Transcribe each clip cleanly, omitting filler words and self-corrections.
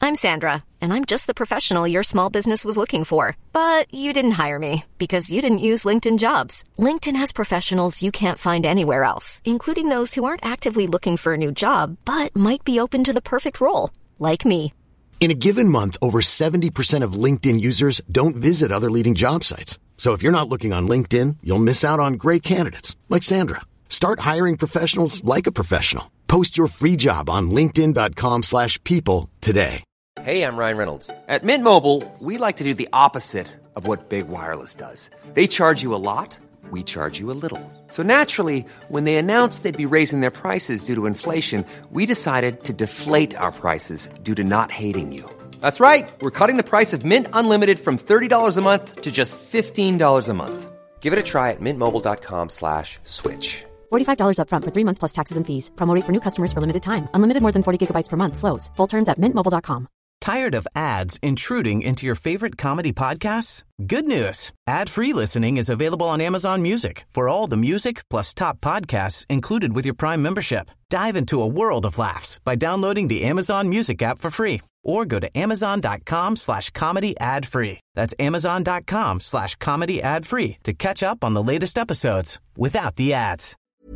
I'm Sandra, and I'm just the professional your small business was looking for. But you didn't hire me because you didn't use LinkedIn Jobs. LinkedIn has professionals you can't find anywhere else, including those who aren't actively looking for a new job, but might be open to the perfect role, like me. In a given month, over 70% of LinkedIn users don't visit other leading job sites. So if you're not looking on LinkedIn, you'll miss out on great candidates like Sandra. Start hiring professionals like a professional. Post your free job on linkedin.com/people today. Hey, I'm Ryan Reynolds. At Mint Mobile, we like to do the opposite of what Big Wireless does. They charge you a lot, we charge you a little. So naturally, when they announced they'd be raising their prices due to inflation, we decided to deflate our prices due to not hating you. That's right. We're cutting the price of Mint Unlimited from $30 a month to just $15 a month. Give it a try at mintmobile.com/switch. $45 up front for 3 months plus taxes and fees. Promo rate for new customers for limited time. Unlimited more than 40 gigabytes per month slows. Full terms at mintmobile.com. Tired of ads intruding into your favorite comedy podcasts? Good news. Ad-free listening is available on Amazon Music for all the music plus top podcasts included with your Prime membership. Dive into a world of laughs by downloading the Amazon Music app for free or go to amazon.com/comedy ad-free. That's amazon.com/comedy ad-free to catch up on the latest episodes without the ads.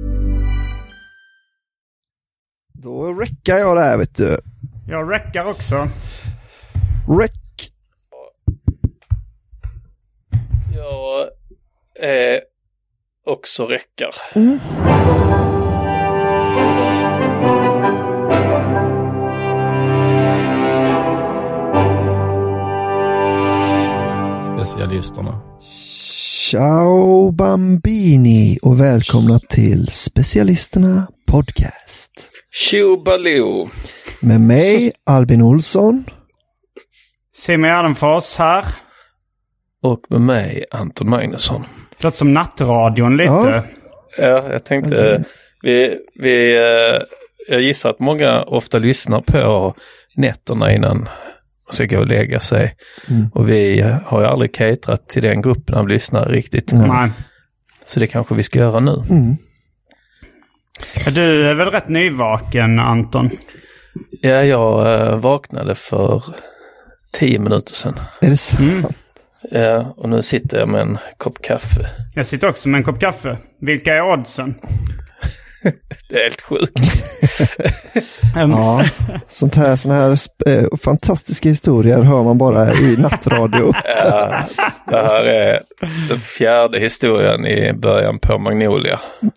Då räcker jag det här, vet du. Jag räcker också. Räck. Jag också räcker. Specialisterna. Ciao bambini och välkomna till Specialisterna podcast. Tjobaloo. Med mig Albin Olsson. Simon Gärdenfors här. Och med mig Anton Magnusson. Det låter som nattradion lite. Ja, jag tänkte jag gissar att många ofta lyssnar på nätterna innan man ska gå och lägga sig. Och vi har ju aldrig caterat till den gruppen av lyssnare riktigt. Nej. Så det kanske vi ska göra nu. Du är väl rätt nyvaken, Anton? Ja, jag vaknade för 10 minuter sedan. Är det sant? Ja, och nu sitter jag med en kopp kaffe. Jag sitter också med en kopp kaffe. Vilka är oddsen? Det är helt sjukt. Ja, såna här fantastiska historier hör man bara i nattradio. Ja, det här är den 4:e historien i början på Magnolia.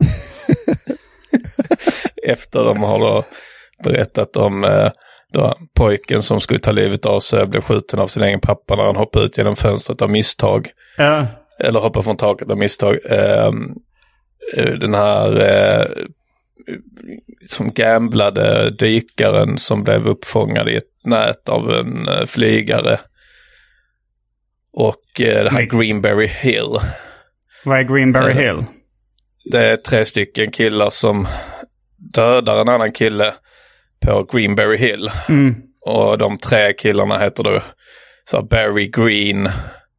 Efter de har då berättat om då pojken som skulle ta livet av sig blev skjuten av sin egen pappa när han hoppade ut genom fönstret av misstag. Eller hoppade från taket av misstag. Den här som gamblade dykaren som blev uppfångad i ett nät av en flygare. Och det här Greenberry Hill. Vad är Greenberry Hill? Det är 3 stycken killar som dödar en annan kille på Greenberry Hill. Och de 3 killarna heter då så Barry Green,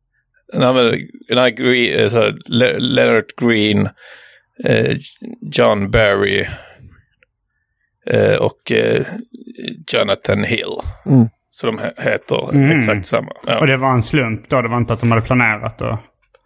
Leonard Green, John Barry och Jonathan Hill. Så de heter exakt samma. Ja. Och det var en slump då? Det var inte att de hade planerat då?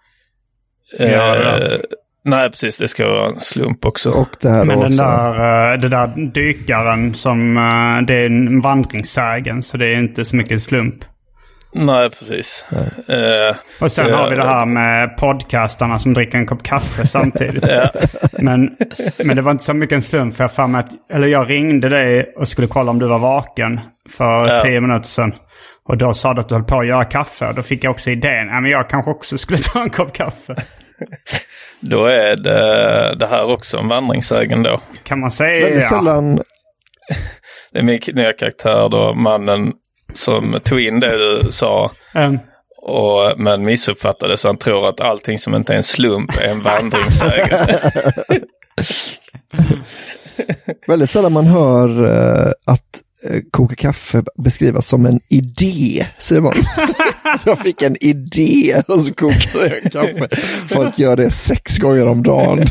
Nej, precis. Det ska vara en slump också. Och det här men också. Det där dykaren som det är en vandringssägen, så det är inte så mycket slump. Nej, precis. Och sen har vi det här med podcastarna som dricker en kopp kaffe samtidigt. Men det var inte så mycket en slump, för jag ringde dig och skulle kolla om du var vaken för 10 minuter sedan. Och då sa du att du höll på att göra kaffe. Och då fick jag också idén, men jag kanske också skulle ta en kopp kaffe. Då är det här också en vandringssägen då. Kan man säga det? Sällan... Det är min nya karaktär då, mannen som tog in det du sa men missuppfattade, så han tror att allting som inte är en slump är en vandringssägen. Väldigt sällan man hör att koka kaffe beskrivas som en idé, säger man. Jag fick en idé och så kokade jag kaffe. Folk gör det 6 gånger om dagen.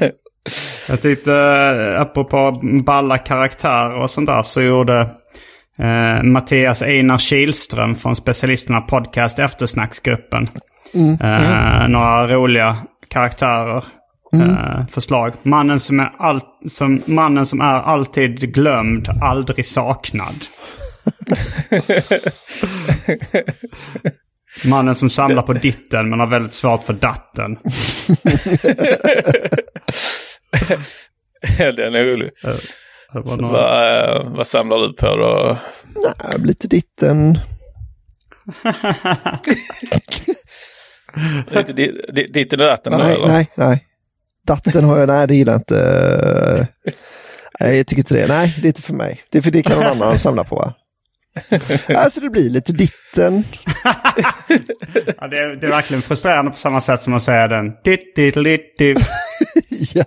Jag tyckte, apropå balla karaktärer och sånt där, så gjorde Mattias Einar Kihlström från Specialisterna Podcast Eftersnacksgruppen. Några roliga karaktärer. Förslag. Mannen som är alltid glömd, aldrig saknad. Mannen som samlar på ditten men har väldigt svårt för datten. Den är rolig. Vad samlar du på då? Nej, lite ditten. Ditten och datten? Nej. Datten har jag, nej det gillar jag inte. Nej, jag tycker inte det. Nej, det är inte för mig. Det är för det kan någon annan samla på, va? Alltså det blir lite ditten. Ja, det är verkligen frustrerande på samma sätt som att säga den. Ditt. Ja.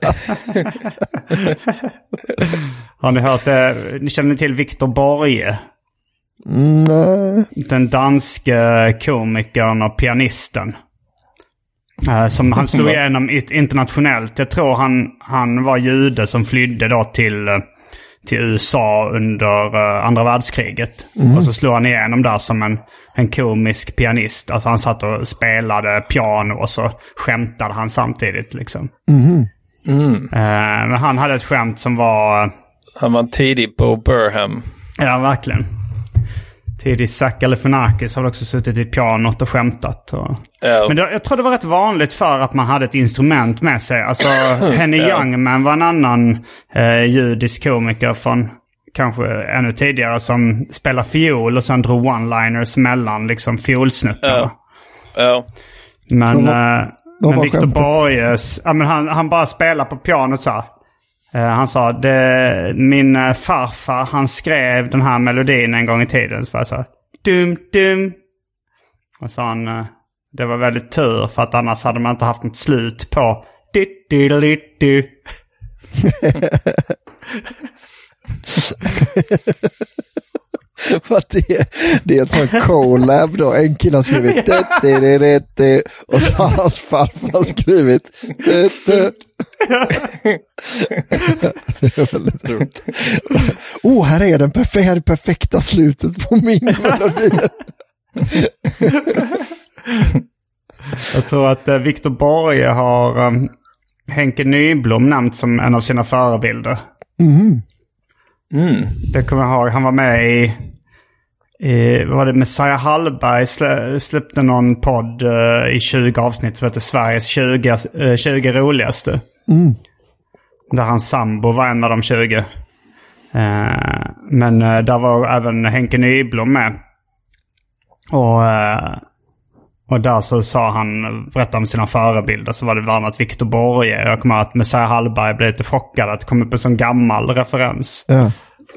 Har ni hört det? Ni känner till Viktor Borge? Nej. Den danske komikern och pianisten. Som han slog igenom internationellt. Jag tror han var jude som flydde då till USA under andra världskriget. Och så slog han igenom där som en komisk pianist. Alltså han satt och spelade piano och så skämtade han samtidigt liksom. Men han hade ett skämt som var... Han var en tidig Bo Burnham. Ja, verkligen. Tidig Zach Galifianakis har också suttit i pianot och skämtat. Men jag tror det var rätt vanligt för att man hade ett instrument med sig. Alltså Henny Youngman var en annan judisk komiker från kanske ännu tidigare som spelade fiol och sen drog one-liners mellan liksom fiolsnuttarna. Men Viktor Borges, han bara spelar på pianot så här. Han sa, min farfar, han skrev den här melodin en gång i tiden. Så var jag så här, dum. Och så han, det var väldigt tur för att annars hade man inte haft något slut på du. För att det är ett sånt collab då. En kille har skrivit och så har hans farfar skrivit Det är väldigt roligt. Här är den perfekta slutet på min melodi. Jag tror att Viktor Borge har Henke Nyblom nämnt som en av sina förebilder. Det kommer jag ihåg. Han var med i vad var det, Messiah Hallberg släppte någon podd i 20 avsnitt som heter Sveriges 20 roligaste. Där hans sambo var en av de 20. Men där var även Henke Nyblom med. Och där så sa han, berättade om sina förebilder, så var det bland annat Viktor Borge. Jag kommer att Messiah Hallberg blev lite chockad att det kom upp en sån gammal referens. Ja.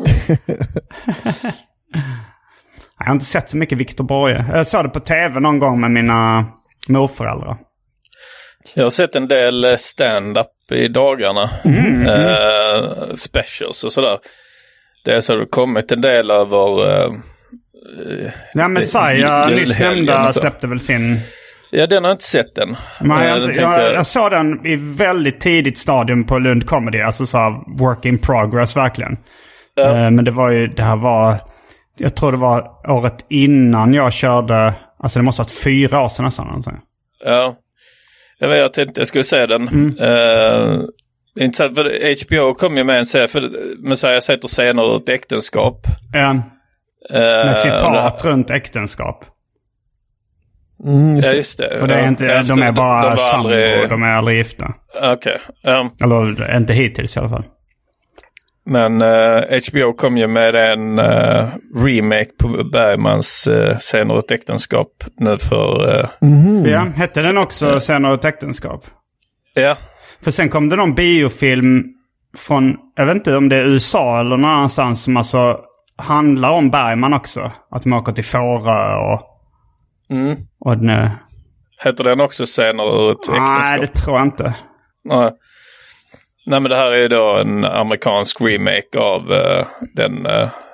Jag har inte sett så mycket Viktor Borge. Jag såg det på tv någon gång med mina morföräldrar. Jag har sett en del stand-up i dagarna. Specials och sådär. Det är så det kommit en del över... Ja, Messiah nyss nämnda släppte väl sin... Ja, den har jag inte sett än. Jag såg den i väldigt tidigt stadium på Lund Comedy. Alltså så work in progress verkligen. Men det här var... Jag tror det var året innan jag körde... Alltså det måste ha varit 4 år sedan nästan. Ja. Jag tänkte jag skulle se den. Intressant, för HBO kom ju med en serie. För Messiah heter Senare ett äktenskap. Med citat runt äktenskap. Ja, just det. För det är inte, de är bara sambo, de är aldrig gifta. Okej. Eller inte hittills i alla fall. Men HBO kom ju med en remake på Bergmans Senare ett äktenskap nu för... Ja, hette den också Senare ett äktenskap? Ja. För sen kom det någon biofilm från, jag vet inte om det är USA eller någon annanstans, som alltså handlar om Bergman också. Att de åker till Fårö och den... Heter den också Senare ett äktenskap? Nej, det tror jag inte. Nej, men det här är ju då en amerikansk remake av den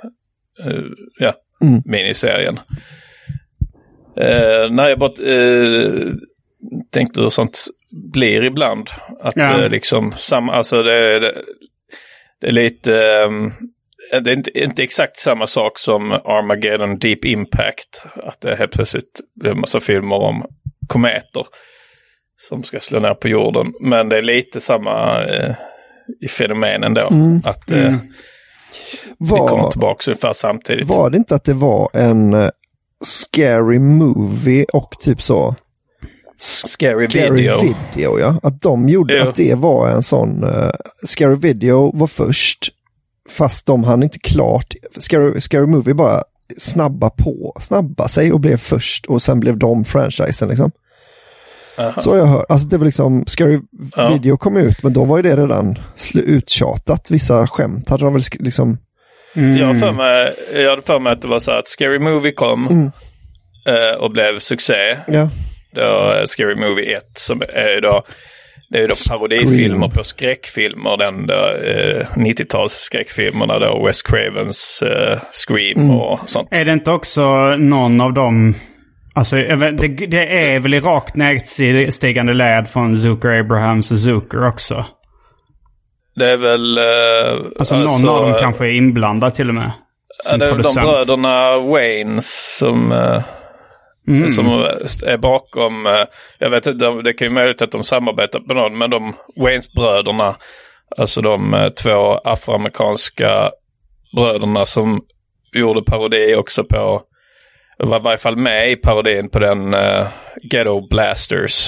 miniserien. Nej, jag bara tänkte hur sånt blir ibland. Att liksom alltså det är lite det är inte exakt samma sak som Armageddon Deep Impact. Att det helt plötsligt blir en massa filmer om kometer som ska slå ner på jorden. Men det är lite samma i fenomenen då. Att det kommer tillbaka ungefär samtidigt. Var det inte att det var en Scary Movie och typ så Scary Video, ja. Att de gjorde att det var en sån Scary Video var först, fast de hann inte klart. Scary Movie bara snabba sig och blev först, och sen blev de franchisen liksom. Så jag hör, alltså det var liksom Scary Video kom ut, men då var ju det redan uttjatat. Vissa skämt hade de väl liksom. Jag hade för mig att det var så att Scary Movie kom och blev succé. Ja. Då Scary Movie 1 som är då, det är ju då parodifilmer på skräckfilmer, den 90-tals skräckfilmerna då, Wes Cravens Scream och sånt. Är det inte också någon av dem, alltså det är väl i rakt nedstigande led från Zucker, Abrahams och Zucker också? Det är väl alltså någon av dem kanske är inblandad till och med. Det är de bröderna Waynes som är bakom, jag vet inte, det kan ju möjligt att de samarbetar på någon, men de Waynes-bröderna, alltså de två afroamerikanska bröderna som gjorde parodi också på, var i varje fall med i parodin på den Ghetto Blasters.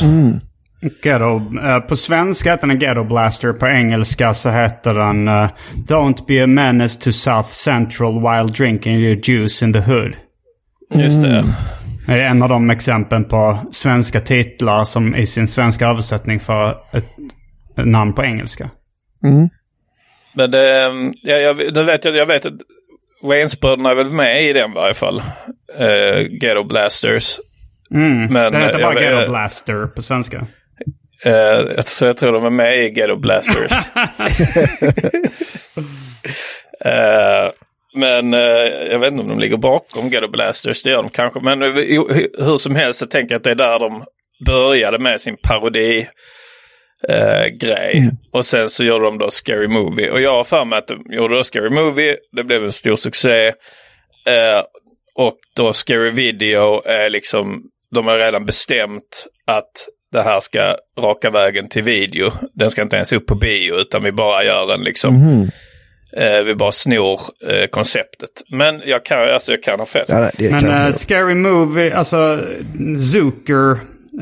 På svenska heter den Ghetto Blaster, på engelska så heter den Don't be a menace to South Central while drinking your juice in the hood. Just det. Det är en av de exemplen på svenska titlar som i sin svenska översättning för ett namn på engelska. Men jag vet att Waynes-bröderna är väl med i den i varje fall. Ghetto Blasters. Men den heter bara Ghetto Blaster på svenska. Så jag tror de är med i Ghetto Blasters. Men jag vet inte om de ligger bakom Ghetto Blasters, det gör de kanske. Men hur som helst så tänker jag att det är där de började med sin parodi grej. Och sen så gjorde de då Scary Movie. Och jag har för mig att de gjorde då Scary Movie, det blev en stor succé. Och då Scary Video är liksom, de har redan bestämt att det här ska raka vägen till video. Den ska inte ens upp på bio, utan vi bara gör den liksom. Vi bara snor konceptet. Men jag kan ha fel. Ja, men Scary Movie, alltså Zucker,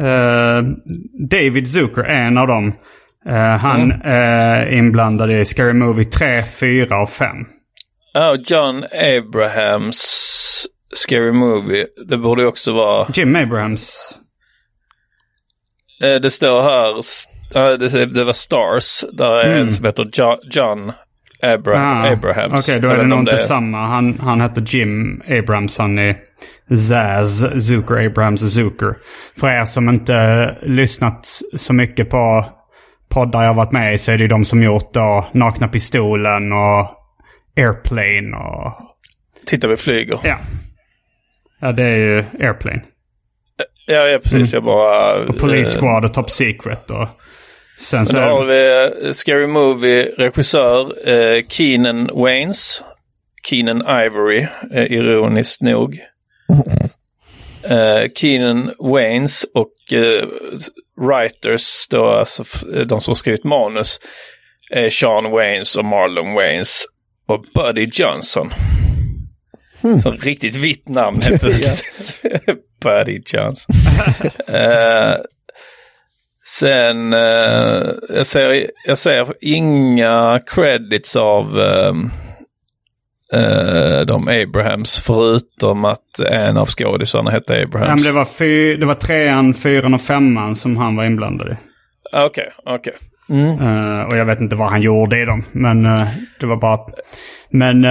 David Zucker är en av dem. Han är inblandad i Scary Movie 3, 4 och 5. John Abrahams Scary Movie. Det borde också vara Jim Abrahams. Det står här, det var Stars. Där är en som heter John Abrahams. Okej, då är det nog inte samma. Han heter Jim Abrahams. Han är Zaz Zucker, Abrahams Zucker. För er som inte lyssnat så mycket på poddar jag varit med i, så är det de som gjort då Nakna Pistolen och Airplane och... Titta vi flyger. Ja, det är ju Airplane. Ja, precis. Jag bara... Och Police Squad och Top Secret och... Sen så har vi Scary Movie regissör Keenan Waynes. Keenan Ivory, ironiskt nog. Keenan Waynes och writers då, alltså de som skrivit manus, Sean Waynes och Marlon Waynes och Buddy Johnson. Så riktigt vitt namn helt plötsligt. Buddy Johnson. Sen jag ser inga credits av de Abrahams, förutom att en av skådisarna hette Abrahams. Ja, men det var 3, 4 och 5 som han var inblandad i. Okej. Och jag vet inte vad han gjorde i dem, men det var bara... Men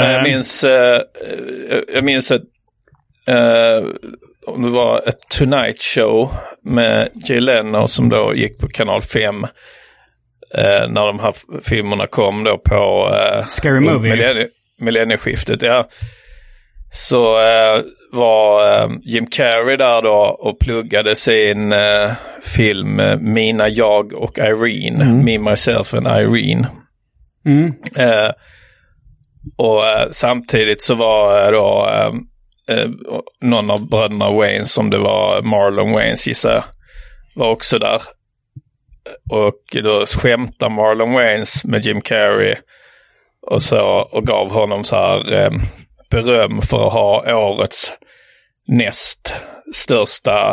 jag minns att om det var ett Tonight Show med Jay Leno som då gick på kanal 5 när de här filmerna kom då på Scary Movie. Millennieskiftet, ja. Så var Jim Carrey där då och pluggade sin film Mina, jag och Irene. Me, Myself and Irene. Och samtidigt så var då någon av bröderna Wayans, som det var Marlon Wayans gissar jag, var också där. Och då skämtar Marlon Wayans med Jim Carrey och gav honom så här beröm för att ha årets näst största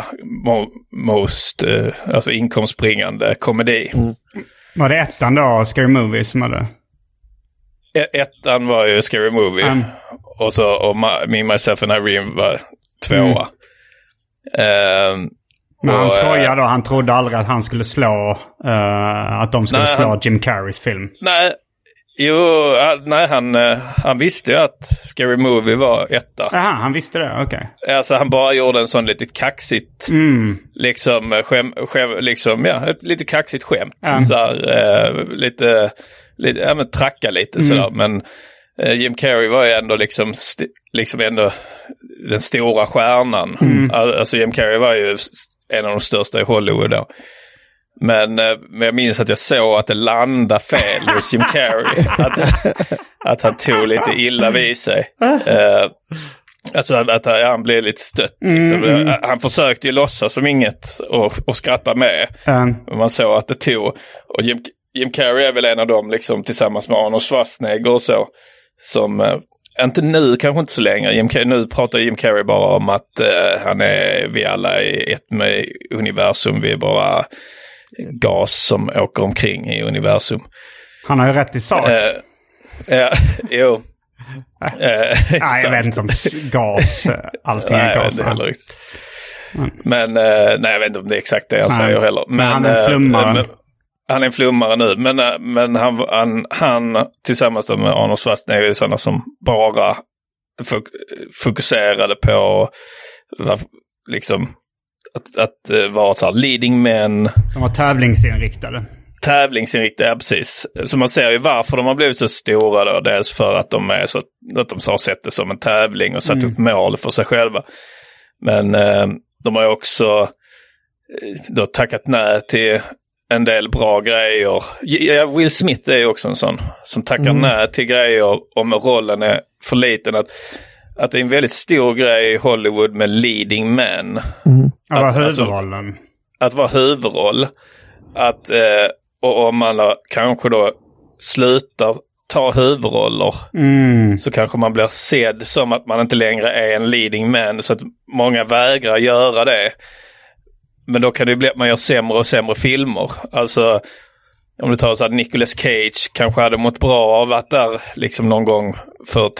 alltså inkomstbringande komedi. Var det ettan då, Scary Movie, som hade? Ettan var ju Scary Movie. Och Me, Myself and Irene var 2. Men han skojade då, han trodde aldrig att han skulle slå att de skulle slå Jim Carreys film. Han visste ju att Scary Movie var 1. Jaha, han visste det, okej. Alltså han bara gjorde en sån lite kaxigt liksom ett lite kaxigt skämt så här, lite men tracka lite sådär, men Jim Carrey var ju ändå liksom ändå den stora stjärnan. Alltså Jim Carrey var ju en av de största i Hollywood då. Men jag minns att jag såg att det landade fel hos Jim Carrey. Att han tog lite illa vid sig. Alltså att han blev lite stött. Liksom. Han försökte ju låtsas som inget och skratta med. Men man såg att det tog. Och Jim Carrey är väl en av dem liksom, tillsammans med Arnold Schwarzenegger och så. Som, inte nu, kanske inte så länge. Nu pratar Jim Carrey bara om att vi alla är ett med universum. Vi är bara gas som åker omkring i universum. Han har ju rätt i sak. Jo. Nej, jag vet inte om gas. Allting är gas. Men jag vet inte om det är exakt det han säger heller. Men han är en flummare. Han är en flummare nu. Men han tillsammans med Arnold Schwarzenegger är sådana som bara fokuserade på liksom att vara så här leading men. De var tävlingsinriktade. Ja, precis. Så man ser ju varför de har blivit så stora då. Dels för att de är så att de har sett det som en tävling och satt upp mål för sig själva. Men de har ju också då tackat nej till en del bra grejer. Will Smith är ju också en sån som tackar nej till grejer om rollen är för liten. Att det är en väldigt stor grej i Hollywood med leading man. Att vara huvudrollen. Att vara huvudroll. Och om man kanske då slutar ta huvudroller så kanske man blir sedd som att man inte längre är en leading man, så att många vägrar göra det. Men då kan det bli att man gör sämre och sämre filmer. Alltså om du tar så att Nicolas Cage kanske hade mått bra av att där liksom någon gång för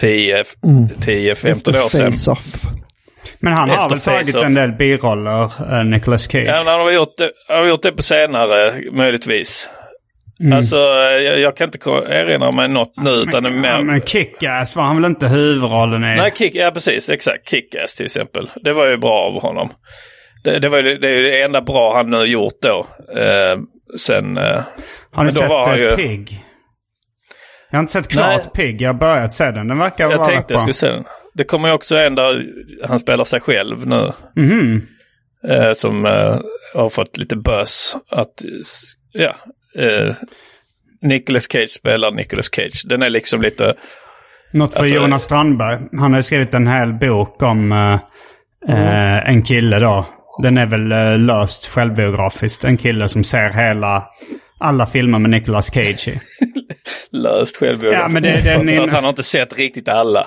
10-15 år sedan. Face-off. Men han har väl tagit en del biroller, Nicolas Cage? Ja, han har gjort det på senare, möjligtvis. Alltså, jag kan inte erinra mig något nu. Utan men Kick-Ass var han väl inte huvudrollen i? Nej, precis. Exakt. Kick-Ass till exempel. Det var ju bra av honom. Det är ju det enda bra han nu gjort då. Sen... har ni sett Pig? Jag har inte sett klart Pig. Jag har börjat se den. Den verkar vara rätt bra. Jag tänkte jag skulle se den. Det kommer ju också en där han spelar sig själv nu. Som har fått lite buzz. Nicolas Cage spelar Nicolas Cage. Den är liksom lite... Något för Jonas Strandberg. Han har skrivit en hel bok om en kille då. Den är väl löst självbiografiskt. En kille som ser alla filmer med Nicolas Cage i. Löst självbiografiskt. Ja, men det för att han har inte sett riktigt alla.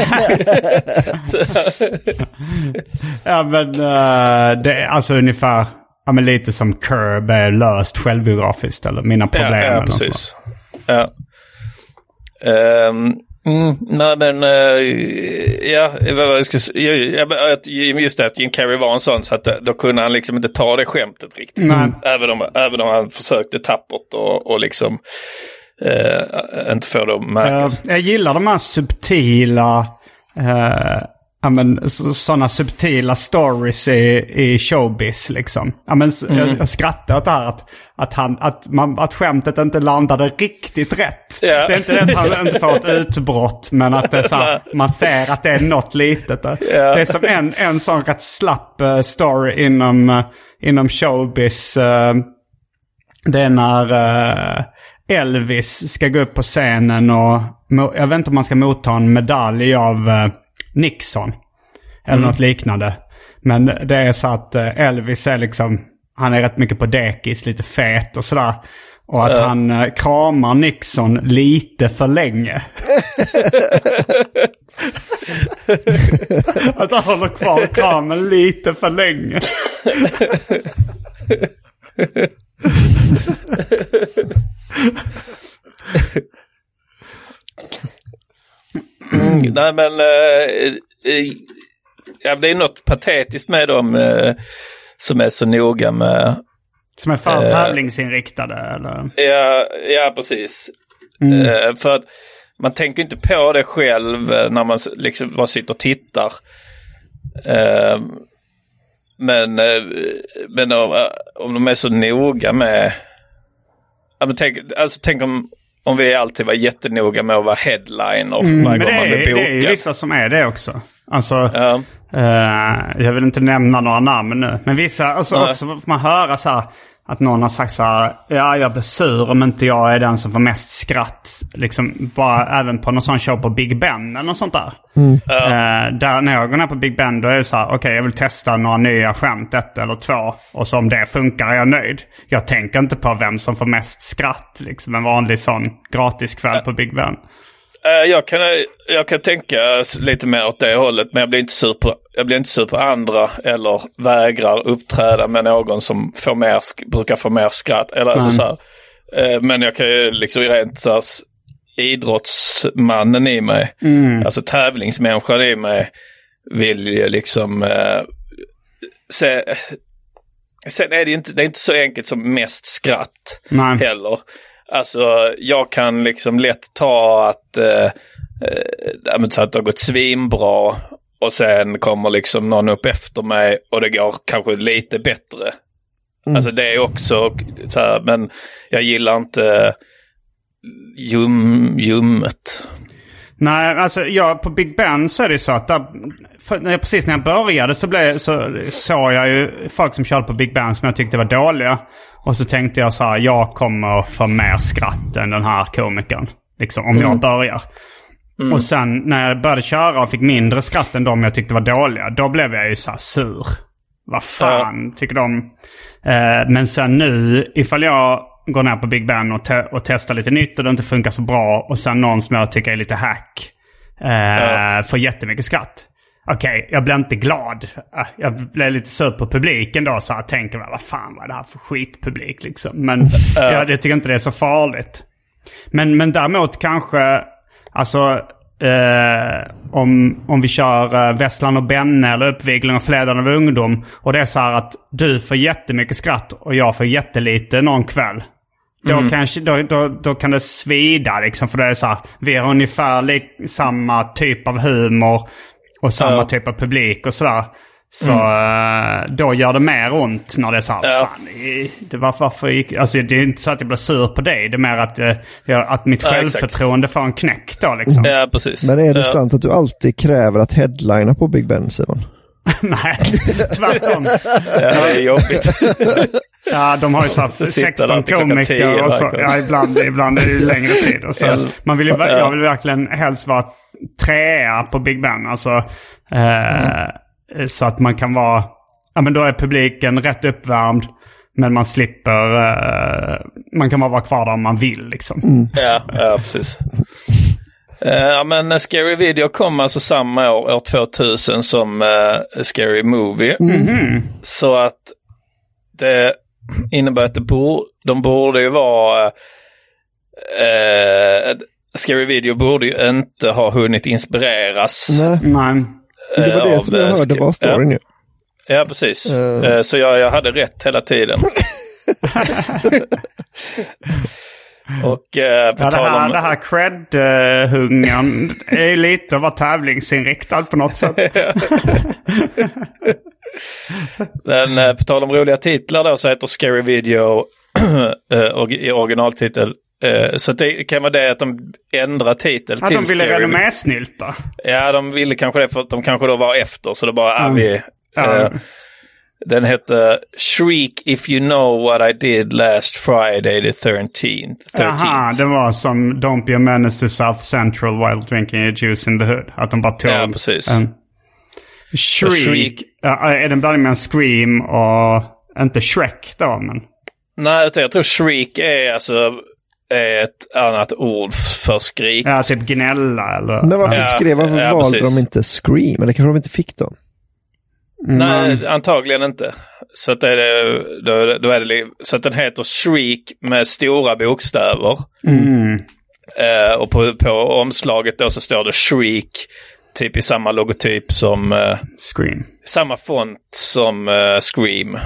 Ja, men det är alltså ungefär lite som Curb är löst självbiografiskt, eller mina problem. Ja, precis. Ja. Nej, men just det att Jim Carrey var en sån, så att då kunde han liksom inte ta det skämtet riktigt. Även om han försökte tappert och liksom inte få det att märkas. Jag gillar de här subtila sådana subtila stories i showbiz liksom. Jag skrattar åt det här att skämtet inte landade riktigt rätt. Yeah. Det är inte det att han inte får ett utbrott, men att det är så här, man ser att det är något litet där. Yeah. Det är som en sån rätt slapp story inom showbiz. Det är när Elvis ska gå upp på scenen och jag vet inte om man ska motta en medalj av Nixon eller något liknande. Men det är så att Elvis är liksom, han är rätt mycket på dekis, lite fet och sådär. Och att han kramar Nixon lite för länge. Att han håller kvar kramen lite för länge. Nej, men det är något patetiskt med dem som är så noga med... Som är för tävlingsinriktade, eller? Ja, precis. För att man tänker inte på det själv när man liksom bara sitter och tittar. Men om de är så noga med... Tänk om vi alltid var jättenoga med att vara headline och varje gång man blir bokad. Det är ju vissa som är det också. Alltså, jag vill inte nämna några namn nu. Men vissa, också får man höra så här, att någon har sagt så här: ja, jag blir sur om inte jag är den som får mest skratt. Liksom bara även på någon sån show på Big Ben eller något sånt där. Där när jag går ner på Big Ben, då är det så här: okej, jag vill testa några nya skämt, 1 eller 2. Och så om det funkar är jag nöjd. Jag tänker inte på vem som får mest skratt. Liksom en vanlig sån gratis kväll på Big Ben. Jag kan tänka lite mer åt det hållet, men jag blir inte sur på andra eller vägrar uppträda med någon som brukar få mer skratt eller alltså så här. Men jag kan ju liksom rent så här, idrottsmannen i mig, alltså tävlingsmänniskan i mig, vill ju liksom sen är det är inte så enkelt som mest skratt heller. Alltså jag kan liksom lätt ta så att det har gått svinbra och sen kommer liksom någon upp efter mig och det går kanske lite bättre. Alltså det är också så här, men jag gillar inte ljummet. Nej, alltså på Big Ben så är det så att precis när jag började så såg jag ju folk som körde på Big Ben som jag tyckte var dåliga. Och så tänkte jag så här: jag kommer få mer skratt än den här komikern. Liksom, om jag börjar. Och sen när jag började köra och fick mindre skratt än de jag tyckte var dåliga, då blev jag ju så här sur. Vad fan tycker de? Men sen nu, ifall jag går ner på Big Ben och testar lite nytt och det inte funkar så bra, och sen någon som jag tycker är lite hack får jättemycket skratt. Okej, jag blev inte glad. Jag blev lite sur på publiken då, så jag tänker vad fan var det här för skitpublik liksom. Men jag tycker inte det är så farligt. Men däremot kanske, alltså om vi kör Vesslan och Benne eller Uppvigling och Flädan av ungdom, och det är så här att du får jättemycket skratt och jag får jättelite någon kväll. Då kan det svida liksom, för det är så här, vi har ungefär samma typ av humor och samma typ av publik och sådär. Så då gör det mer ont när det är så här, fan, alltså det är inte så att jag blir sur på dig. Det är mer att mitt självförtroende får en knäck då liksom. Ja, precis. Men är det sant att du alltid kräver att headlina på Big Ben, Simon? Nej, tvärtom. Det är jobbigt. Ja, de har ju så 16 komiker och så. Ja, ibland är det ju längre tid. Och så, jag vill verkligen helst vara 3 på Big Ben. Alltså, så att man kan vara... Ja, men då är publiken rätt uppvärmd. Men man slipper... man kan vara kvar där om man vill liksom. Ja, precis. Men Scary Video kom alltså samma år 2000 som Scary Movie. Så att det innebär att de borde ju vara Scary Video borde ju inte ha hunnit inspireras. Nej. Det var det som jag hörde var storyn ju. Ja, precis. Så jag hade rätt hela tiden. Och det här cred-hungern är lite att vara tävlingsinriktad på något sätt. Men på tal om roliga titlar då, så heter Scary Video i originaltitel. Så det kan vara det att de ändrar titel till de ville renommésnylta. Ja, de ville kanske det, för att de kanske då var efter, så det bara vi... Den heter Shriek If You Know What I Did Last Friday the 13th. Jaha, det var som Don't Be a Menace to South Central while drinking a juice in the hood. Att de bara tog... Ja, precis. Shriek. Är den blandning med en Scream och inte Shrek då? Men... Nej, jag tror Shriek är alltså ett annat ord för skrik. Ja, typ gnälla eller... Men varför valde de inte Scream? Eller kanske de inte fick dem? Nej, antagligen inte. Så att då är det så att den heter Shriek med stora bokstäver. Och på omslaget då så står det Shriek typ i samma logotyp som Scream. Samma font som Scream.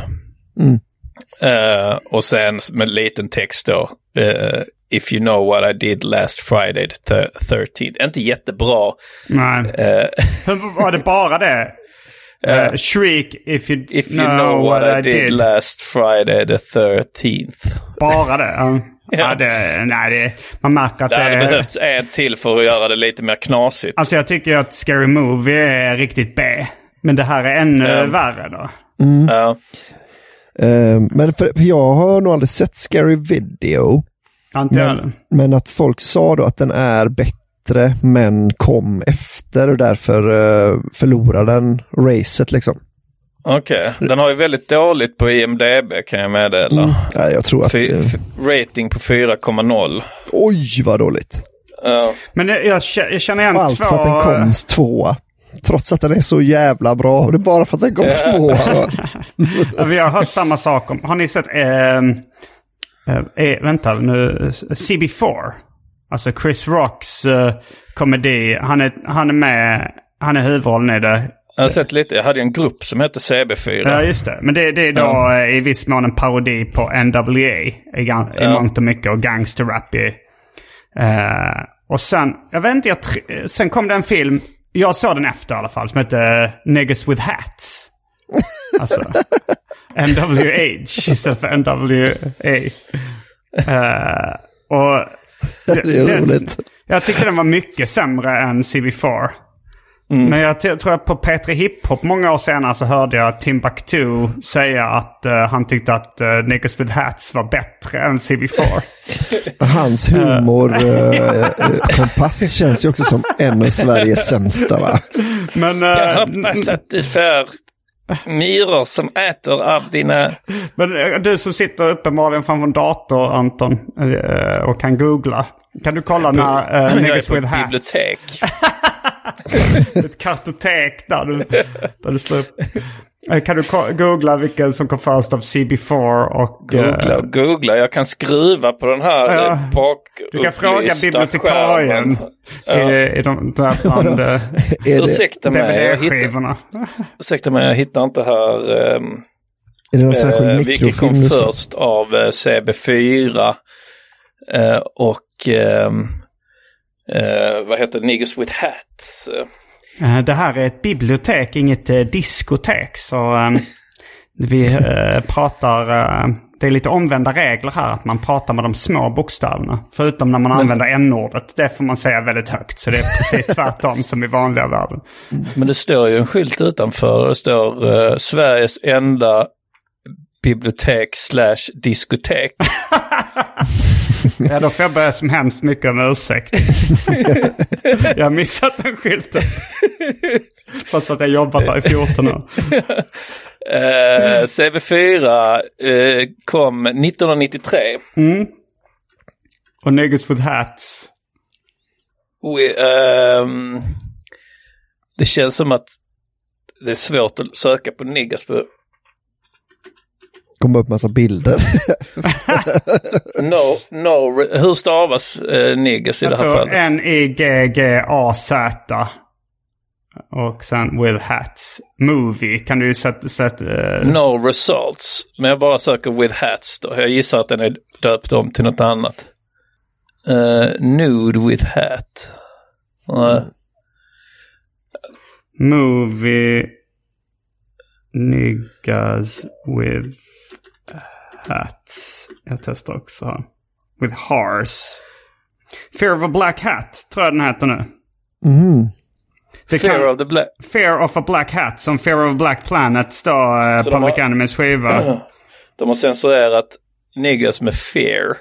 Och sen med liten text då. If you know what I did last Friday the 13th. Inte jättebra. Nej. Var det bara det? Shriek if you know what I did last Friday the 13th. Bara det? Ja, man märker att det hade behövts en till för att göra det lite mer knasigt. Alltså jag tycker att Scary Movie är riktigt B. Men det här är ännu värre då. Ja. Men för jag har nog aldrig sett Scary Video. Men att folk sa då att den är bättre men kom efter och därför förlorar den racet liksom. Okej. Den har ju väldigt dåligt på IMDb kan jag meddela. Ja, jag tror att... rating på 4,0. Oj, vad dåligt. Men jag känner igen allt för att den kom tvåa. Trots att den är så jävla bra. Det är bara för att den kom tvåa. Vi har hört samma sak om... Har ni sett... vänta nu. CB4. Alltså Chris Rocks komedi. Han är med... Han är huvudrollen i det. Jag har sett lite. Jag hade en grupp som heter CB4. Ja, just det. Men det är då i viss mån en parodi på NWA i mångt och mycket. Och gangsterrap i. Och sen... Jag vet inte, sen kom det en film... Jag såg den efter i alla fall. Som heter Niggas with Hats. Alltså... NWH istället för NWA. Och... Det är roligt. Jag tycker den var mycket sämre än CB4. Men jag tror att på P3 Hiphop många år senare så hörde jag Timbuktu säga att han tyckte att Niggas with Hats var bättre än CB4. Hans humorkompass känns ju också som en av Sveriges sämsta, va? Men, jag hoppas att du får myror som äter av dina... Men du som sitter uppenbarligen framför en dator, Anton, och kan googla. Kan du kolla när Niggas with Hats? Bibliotek. Ett kartotek där du slår upp. Kan du googla vilken som kom först av CB4 och... Googla. Jag kan skruva på den här du kan fråga bibliotekarien i de där bland DVD-skivorna. Ursäkta mig, jag hittar inte här vilken kom först av CB4 och vad heter Niggas with Hats? Det här är ett bibliotek, inget diskotek. Så vi pratar... det är lite omvända regler här. Att man pratar med de små bokstäverna. Förutom när man använder n-ordet. Det får man säga väldigt högt. Så det är precis tvärtom som i vanliga världen. Men det står ju en skylt utanför. Det står Sveriges enda bibliotek/diskotek. Ja, då får jag börja som hemskt mycket om ursäkt. Jag har missat den skylten. Fast att jag jobbat här i 14 år. CB4 kom 1993. Och Niggas with Hats. Det känns som att det är svårt att söka på Niggas på... Kommer upp massa bilder. Hur stavas Niggas i det här fallet? N-I-G-G-A-Z. Och sen with hats. Movie. Kan du sätta... No results. Men jag bara söker with hats då. Jag gissar att den är döpt om till något annat. Nude with hat. Movie. Niggas with hats. Jag testar också här. With horse. Fear of a black hat tror jag den heter nu. Fear of a Black Hat, som Fear of Black Planet står Public Enemys skiva. De har censurerat niggas med fear.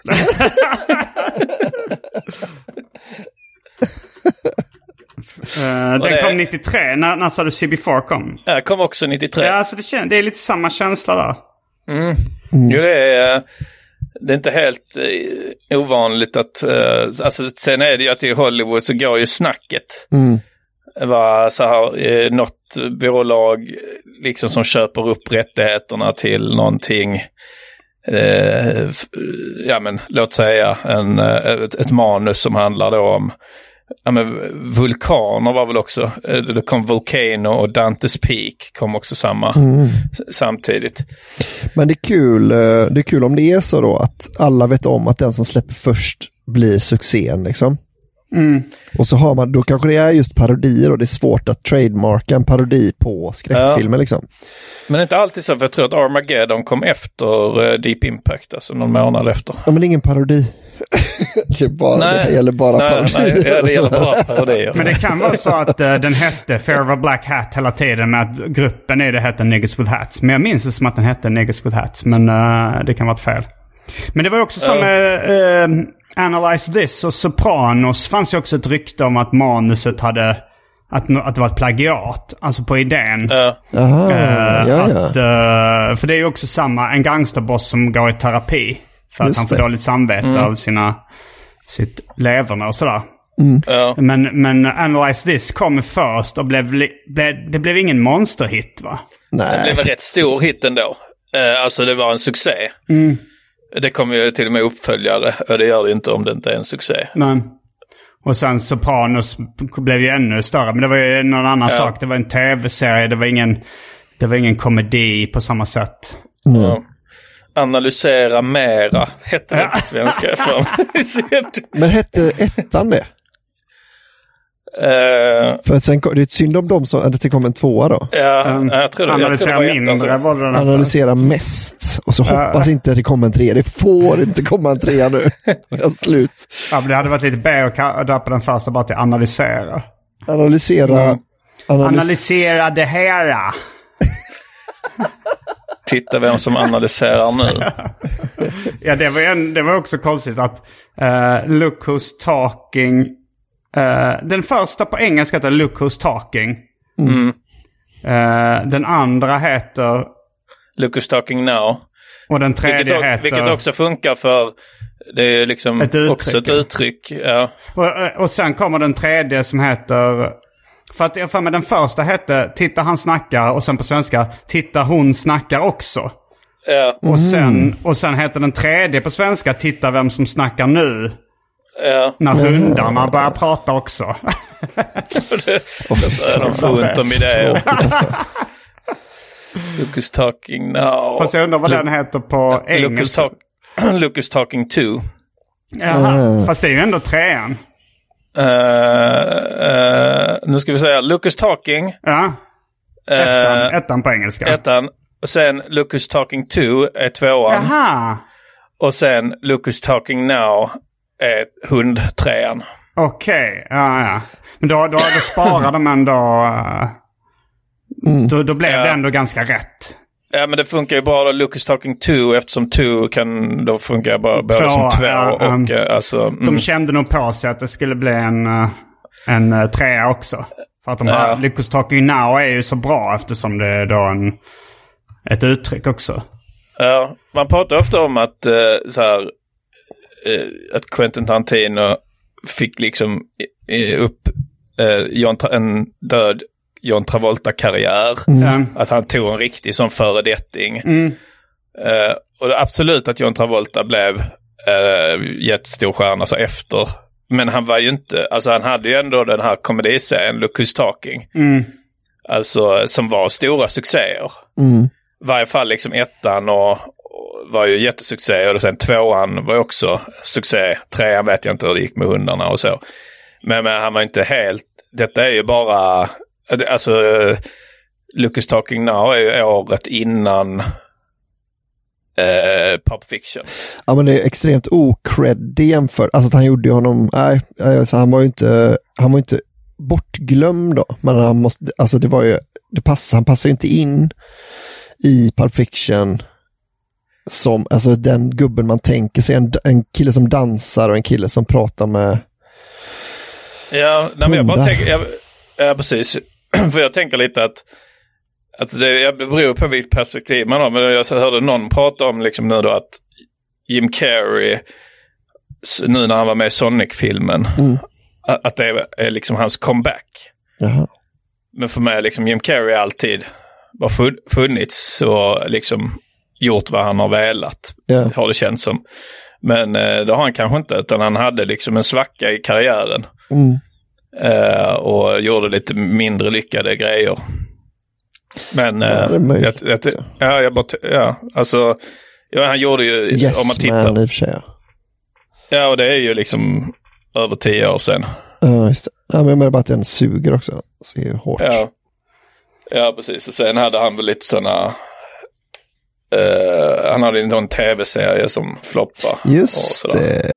Den kom 93. När sa du CB4 kom? Ja, kom också 93. Ja, alltså det är lite samma känsla där. Jo, det är inte helt ovanligt att... alltså, sen är det ju att i Hollywood så går ju snacket. Så här, något bolag liksom som köper upp rättigheterna till någonting. Låt säga ett manus som handlar då om vulkaner var väl också. Det kom Volcano och Dante's Peak kom också samtidigt. Men det är kul om det är så då att alla vet om att den som släpper först blir succén liksom. Och så har man, då kanske det är just parodier och det är svårt att trademarka en parodi på skräckfilmer liksom. Men inte alltid så, för jag tror att Armageddon kom efter Deep Impact, alltså någon månad efter. Ja, men det är ingen parodi. Det gäller bara parodier. Nej, det gäller bara parodier. Men det kan vara så att den hette Fear of a Black Hat hela tiden, med att gruppen i det hette Niggas with Hats. Men jag minns det som att den hette Niggas with Hats, men det kan vara ett fel. Men det var också som Analyze This och Sopranos fanns ju också ett rykte om att manuset hade att det var ett plagiat, alltså på idén. För det är ju också en gangsterboss som går i terapi för att han får dåligt samvete av sitt leverne och sådär. Men Analyze This kom först och det blev ingen monsterhit, va? Nej. Det blev en rätt stor hit ändå. Alltså det var en succé. Det kommer ju till och med uppföljare, och det gör det inte om det inte är en succé. Nej. Och sen Sopranos blev ju ännu större, men det var ju någon annan sak. Det var en tv-serie, det var ingen komedi på samma sätt. Analysera mera hette det på svenska. Men hette ettan det? För att sen, det är ett synd om dem som det kom en tvåa då. Jag tror det. Analysera mindre. Analysera mest. Och så hoppas inte att det kommer en trea. Det får inte komma en trea nu. Det är slut. Ja, men det hade varit lite B och döpa den första bara till analysera. Analysera det här. Titta vem som analyserar nu. Ja, det var också konstigt att Look Who's Talking... den första på engelska heter Look Who's Talking. Den andra heter Look Who's Talking Now. Och den tredje heter... Vilket också funkar, för det är liksom också ett uttryck. Ja. Och sen kommer den tredje som heter... För att jag för mig den första hette Titta han snackar, och sen på svenska Titta hon snackar också. Ja. Och sen heter den tredje på svenska Titta vem som snackar nu. Ja. När hundarna börjar prata också. De får runt om idéer. Look Who's Talking Now. Fast jag undrar vad den heter på engelska. Look Who's Talking 2. Jaha, fast det är ju ändå trean. Nu ska vi säga Look Who's Talking. Ja. Ettan på engelska. Ettan. Och sen Look Who's Talking 2 är tvåan. Jaha. Och sen Look Who's Talking Now är hundträan. Okej, ja. Men då sparar de ändå... Då blev det ändå ganska rätt. Ja, men det funkar ju bara Look Who's Talking 2, eftersom 2 kan då funka bara som 2. De kände nog på sig att det skulle bli en trea också. För att de här Look Who's Talking Now är ju så bra, eftersom det är då ett uttryck också. Ja, man pratar ofta om att att Quentin Tarantino fick liksom upp en död John Travolta-karriär. Att han tog en riktig som föredetting. Och det är absolut att John Travolta blev jättestor stjärna så efter. Men han var ju inte, alltså han hade ju ändå den här komediserien Look Who's Talking. Alltså som var stora succéer. I varje fall liksom ettan och var ju jättesuccé, och sen tvåan var ju också succé. Trean vet jag inte hur det gick med hundarna och så. Men han var inte helt, detta är ju bara, alltså Look Who's Talking Now är ju året innan Pulp Fiction. Ja, men det är extremt okreddig jämfört. Alltså att han gjorde honom, så han var ju inte bortglömd då. Men han måste, alltså det var ju, han passar ju inte in i Pulp Fiction som, alltså den gubben man tänker sig, en kille som dansar och en kille som pratar med ja, nej, men jag bara tänker, ja precis, för jag tänker lite att alltså det beror på vilket perspektiv man har, men jag hörde någon prata om liksom nu då att Jim Carrey nu när han var med i Sonic-filmen att det är liksom hans comeback. Jaha. Men för mig liksom Jim Carrey alltid var funnits och liksom gjort vad han har velat, har det känts som. Men det har han kanske inte, utan han hade liksom en svacka i karriären och gjorde lite mindre lyckade grejer. Men han gjorde ju Yes, om man tittar. Man, i och för sig. Ja, och det är ju liksom över 10 år sedan. Ja, just det. Ja, men jag menar bara att den suger också. Så det är hårt. Ja, precis. Och sen hade han väl lite sådana han hade en tv-serie som floppade. Just det.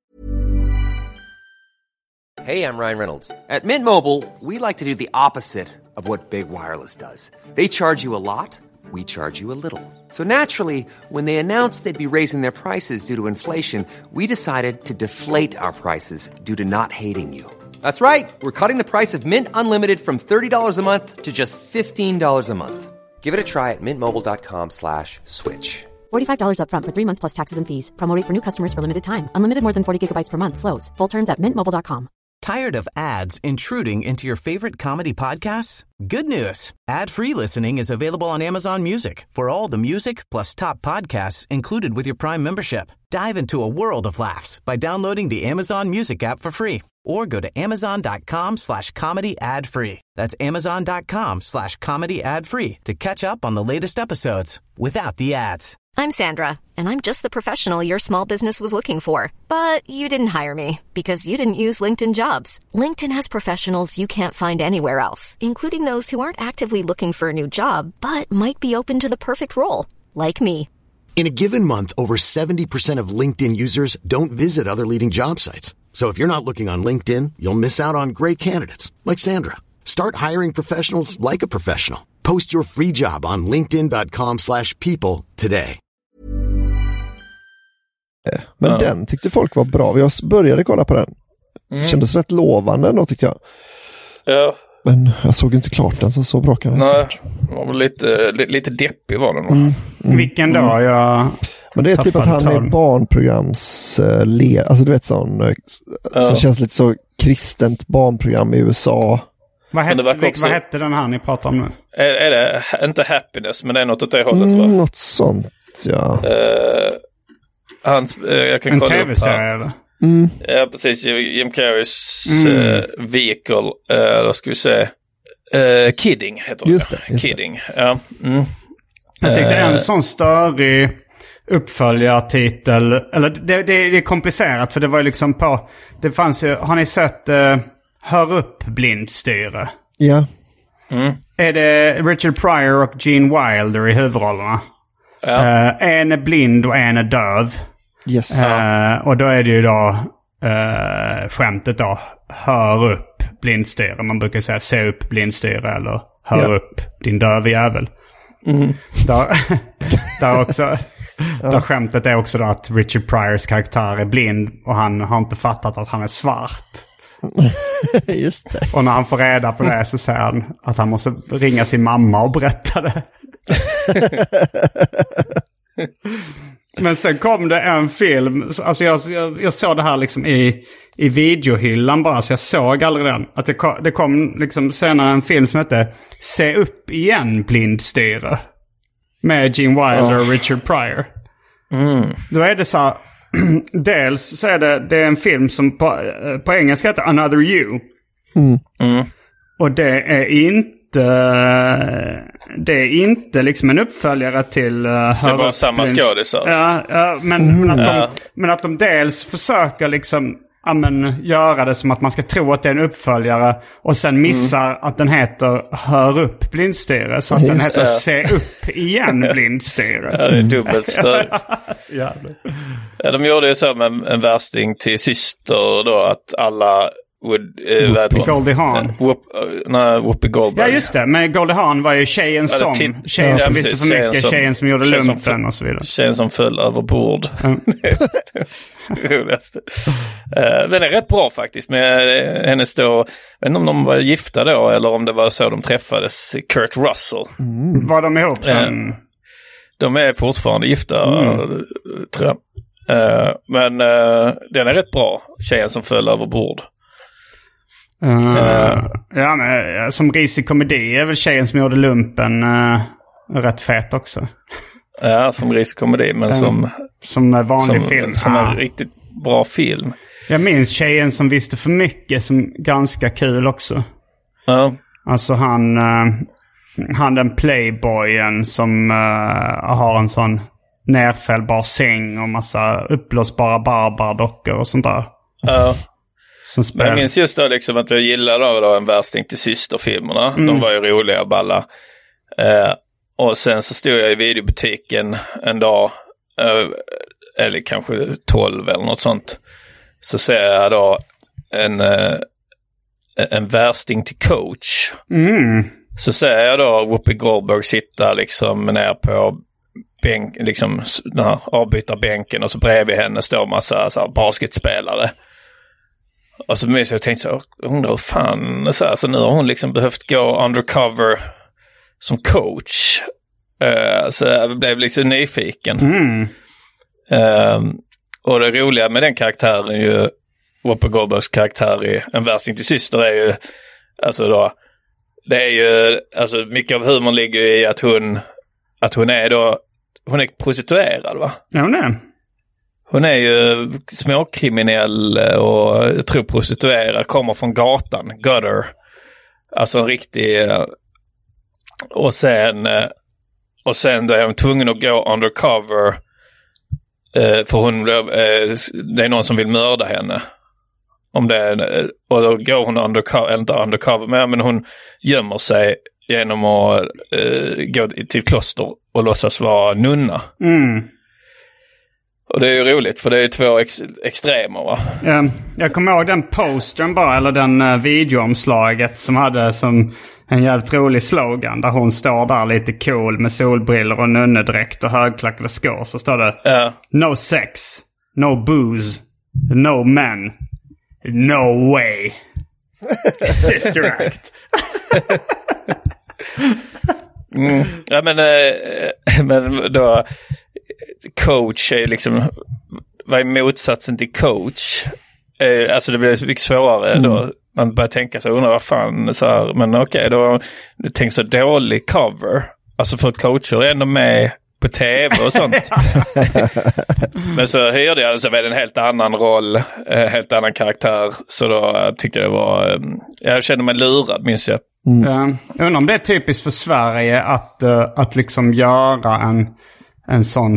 Hey, I'm Ryan Reynolds. At Mint Mobile, we like to do the opposite of what Big Wireless does. They charge you a lot, we charge you a little. So naturally, when they announced they'd be raising their prices due to inflation, we decided to deflate our prices due to not hating you. That's right. We're cutting the price of Mint Unlimited from $30 a month to just $15 a month. Give it a try at mintmobile.com/switch. $45 up front for 3 months plus taxes and fees. Promo rate for new customers for limited time. Unlimited more than 40 gigabytes per month slows. Full terms at mintmobile.com. Tired of ads intruding into your favorite comedy podcasts? Good news. Ad-free listening is available on Amazon Music for all the music plus top podcasts included with your Prime membership. Dive into a world of laughs by downloading the Amazon Music app for free or go to amazon.com/comedy ad-free. That's amazon.com/comedy ad-free to catch up on the latest episodes without the ads. I'm Sandra, and I'm just the professional your small business was looking for. But you didn't hire me because you didn't use LinkedIn Jobs. LinkedIn has professionals you can't find anywhere else, including those who aren't actively looking for a new job, but might be open to the perfect role, like me. In a given month, over 70% of LinkedIn users don't visit other leading job sites. So if you're not looking on LinkedIn, you'll miss out on great candidates like Sandra. Start hiring professionals like a professional. Post your free job on linkedin.com/people today. Men den tyckte folk var bra. Jag började kolla på den. Kändes rätt lovande då, tyckte jag. Ja. Men jag såg inte klart den, så bra kan den inte. Nej, var lite deppig var den. Vilken dag men det är typ att han är barnprograms alltså du vet sån som känns lite så kristent barnprogram i USA. Vad hette den här ni pratar om nu? Är det inte Happiness, men det är något åt det hållet, va? Något sånt, ja. Jag kan en kolla tv-serie eller? Ja, precis. Jim Carreys vehicle. Då ska vi se. Kidding heter det. Just det. Kidding. Ja. Jag tyckte en sån störig uppföljartitel. Eller det är komplicerat, för det var ju liksom på... Det fanns ju... Har ni sett Hör upp blindstyre? Ja. Är det Richard Pryor och Gene Wilder i huvudrollerna? Ja. En är blind och en är döv. Yes. Och då är det ju då skämtet då, hör upp blindstyre. Man brukar säga se upp blindstyre eller hör upp din döv jävel. Där också, där skämtet är också då att Richard Pryors karaktär är blind och han har inte fattat att han är svart. Just det. Och när han får reda på det så säger han att han måste ringa sin mamma och berätta det. Men sen kom det en film, alltså jag såg det här liksom i videohyllan bara, så jag såg aldrig den. Att det kom liksom senare en film som hette Se upp igen blindstyre med Gene Wilder och Richard Pryor. Då är det så här, dels så är det är en film som på engelska heter Another You. Och det är inte liksom en uppföljare till... det är bara samma skådisar. Ja, men att de dels försöker liksom göra det som att man ska tro att det är en uppföljare och sen missar att den heter Hör upp blindstyre, så att den heter Se upp igen blindstyre. Ja, det är dubbelt stört. Ja, de gjorde ju så med en värsting till syster då, att alla Goldie Hawn. Whoopi Goldberg. Ja, just det. Men Goldie Hawn var ju tjejen som visste för mycket, tjejen som gjorde lumpen och så vidare. Tjejen som föll över bord. Roligaste. Den är rätt bra faktiskt. Med hennes då, jag vet inte om de var gifta då eller om det var så de träffades, Kurt Russell. Var de ihop sen? De är fortfarande gifta, tror jag. Men den är rätt bra, tjejen som föll över bord. Ja, men som risig komedi är väl tjejen som gjorde lumpen rätt fet också. Ja, som risig komedi, men som vanlig film. Som en riktigt bra film. Jag minns tjejen som visste för mycket som ganska kul också. Alltså han den playboyen som har en sån nerfällbar säng och massa upplösbara barbardockor och sånt där. Men jag minns just då liksom att jag gillade då En värsting till systerfilmerna. De var ju roliga och balla. Och sen så stod jag i videobutiken en dag, eller kanske 12 eller något sånt. Så ser jag då en värsting till coach. Så ser jag då Whoopi Goldberg sitta liksom ner på bänk, liksom den här avbytarbänken, och så bredvid henne står massa så här basketspelare. Och så minns jag tänkte så, undrar hur fan så nu har hon liksom behövt gå undercover som coach. Så jag blev liksom nyfiken. Och det roliga med den karaktären ju, Whoopi Goldbergs karaktär i En värsting till syster, är ju alltså då, det är ju alltså mycket av humorn ligger i att hon är prostituerad, va? Ja, hon är. Hon är ju småkriminell och jag tror prostituerad, kommer från gatan, gutter. Alltså en riktig... Och sen då är hon tvungen att gå undercover för hon det är någon som vill mörda henne. Om det är, och då går hon undercover, inte undercover men hon gömmer sig genom att gå till kloster och låtsas vara nunna. Och det är ju roligt för det är två extremer, va? Jag kommer ihåg den postern bara, eller den videoomslaget som hade som en jävligt rolig slogan där hon står där lite cool med solbriller och nunnedräkt och högklackade skor. Så står det no sex, no booze, no men, no way. Sister act. Ja, men då coach är liksom, vad är motsatsen till coach? Alltså det blir mycket svårare då. Man börjar tänka så, undrar vad fan så här, men okej, då tänk så dålig cover. Alltså för att coacher är ändå med på tv och sånt. Men så hörde jag alltså en helt annan roll, helt annan karaktär, så då tyckte jag det var, jag kände mig lurad, minns jag. Jag undrar om det är typiskt för Sverige att liksom göra en sån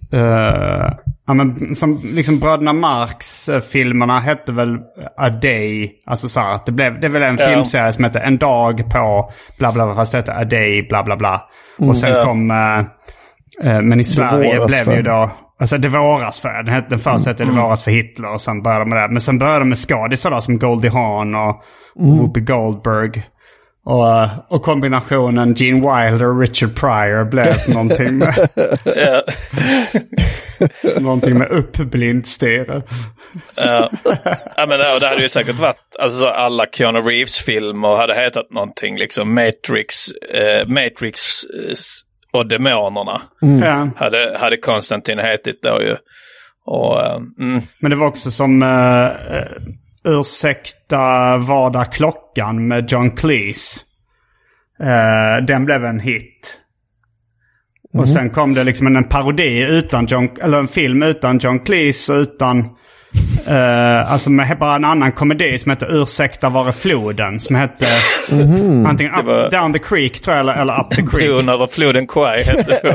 som liksom Bröderna Marx filmerna hette väl A Day, alltså så att det är väl en filmserie som heter En dag på bla bla, fast det heter A Day bla bla bla. Och sen kom men i Sverige blev det ju då, alltså Det våras för den första hette Det våras för Hitler, och sen började med det. Men sen började de med skådisar som Goldie Hawn och Whoopi Goldberg. Och kombinationen Gene Wilder och Richard Pryor blev någonting med någonting med uppblindstyre. Ja, men det hade ju säkert varit, alltså alla Keanu Reeves-filmer hade hetat någonting liksom Matrix och demonerna. Hade Konstantin hetit då ju. Men det var också som Ursäkta vad är klockan med John Cleese. Den blev en hit. Och sen kom det liksom en parodi utan en film utan John Cleese och utan alltså med bara en annan komedi som heter Ursäkta var är floden, som hette antingen Down the Creek tror jag, eller Up the Creek. Bron över floden Kwai hette så.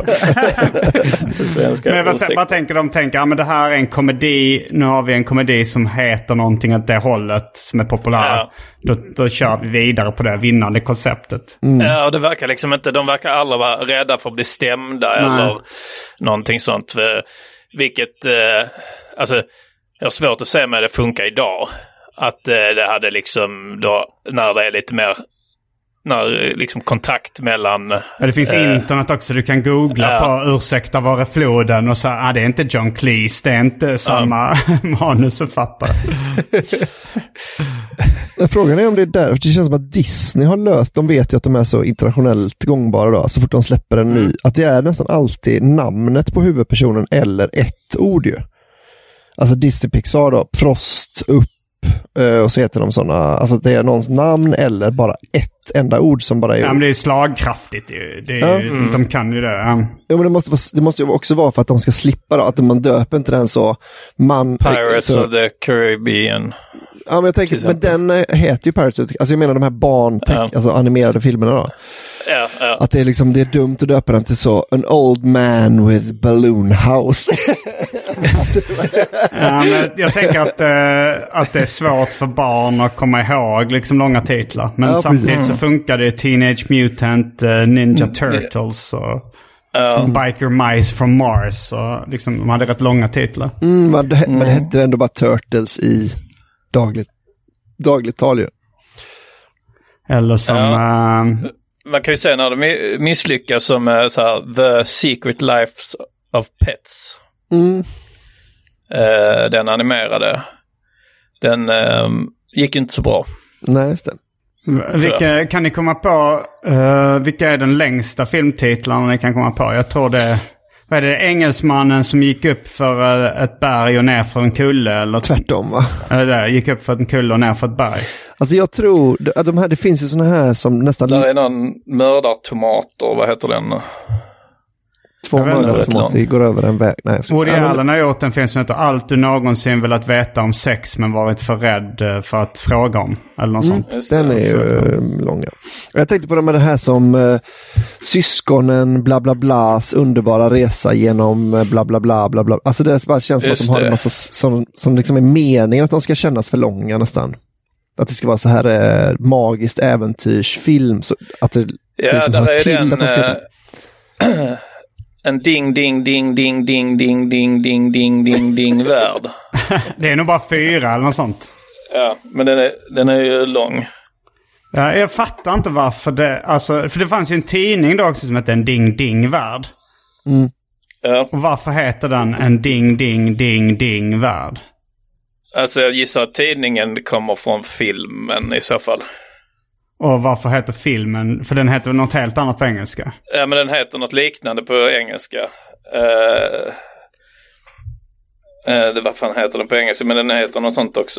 Men vad tänker de? Men det här är en komedi, nu har vi en komedi som heter någonting åt det hållet som är populär. Då kör vi vidare på det vinnande konceptet. Ja, och det verkar liksom inte, de verkar alla vara rädda för att bli stämda eller någonting sånt, vilket alltså jag har svårt att se med det funkar idag. att det hade liksom då, när det är lite mer, när liksom kontakt mellan... Ja, det finns internet också, du kan googla på ursäkta var är floden och så det är inte John Cleese, det är inte samma manusförfattare. Frågan är om det är där, för det känns som att Disney har löst, de vet ju att de är så internationellt gångbara då, så fort de släpper en ny, att det är nästan alltid namnet på huvudpersonen eller ett ord ju. Alltså Disney Pixar då, Frost, upp, och så heter de sådana, alltså det är någons namn eller bara ett enda ord som bara är... Ja, men det är slagkraftigt ju. Det är ju, de kan ju det. Ja, men det måste ju också vara för att de ska slippa då, att man döper inte den så... Pirates of the Caribbean. Ja, men jag tänker, men den heter ju Pirates of the... Alltså jag menar de här alltså animerade filmerna då. Ja. Att det är liksom, det är dumt att döpa den till så An Old Man with Balloon House. Ja, men jag tänker att det är svårt för barn att komma ihåg liksom långa titlar. Men samtidigt så funkar det Teenage Mutant Ninja Turtles och Biker Mice from Mars. Och liksom, de hade rätt långa titlar. Men det hette ändå bara Turtles i dagligt tal ju. Eller som... man kan ju säga när de misslyckas som så här, The Secret Life of Pets. Den animerade. Den gick inte så bra. Nej, just det. Kan ni komma på vilka är den längsta filmtitlarna ni kan komma på? Jag tror det... Vad är det? Engelsmannen som gick upp för ett berg och ner för en kulle? Eller tvärtom, va? Gick upp för en kulle och ner för ett berg. Alltså jag tror att det finns ju såna här som nästan... Där är någon mördartomater, vad heter den? 2 mördartomater går över en väg. Nej, Woody Allen har gjort en film som heter Allt du någonsin velat veta om sex men varit för rädd för att fråga om. Eller något sånt. Den är ju långa. Jag tänkte på det här som syskonen bla bla blas underbara resa genom bla bla bla bla bla. Alltså det bara känns som att de har en massa som liksom är meningen att de ska kännas för långa nästan. Att det ska vara så här magiskt äventyrsfilm. Så att det liksom hör till att de ska... En ding ding ding ding ding ding ding ding ding ding ding värld. Det är nog bara 4 eller något sånt. Ja, men den är ju lång. Ja, jag fattar inte varför det... Alltså, för det fanns ju en tidning då också som hette En ding ding värld. Ja. Och varför heter den En ding ding ding ding värld? Alltså jag gissar att tidningen kommer från filmen i så fall. Och varför heter filmen? För den heter något helt annat på engelska. Ja, men den heter något liknande på engelska. Vad fan heter den på engelska? Men den heter något sånt också.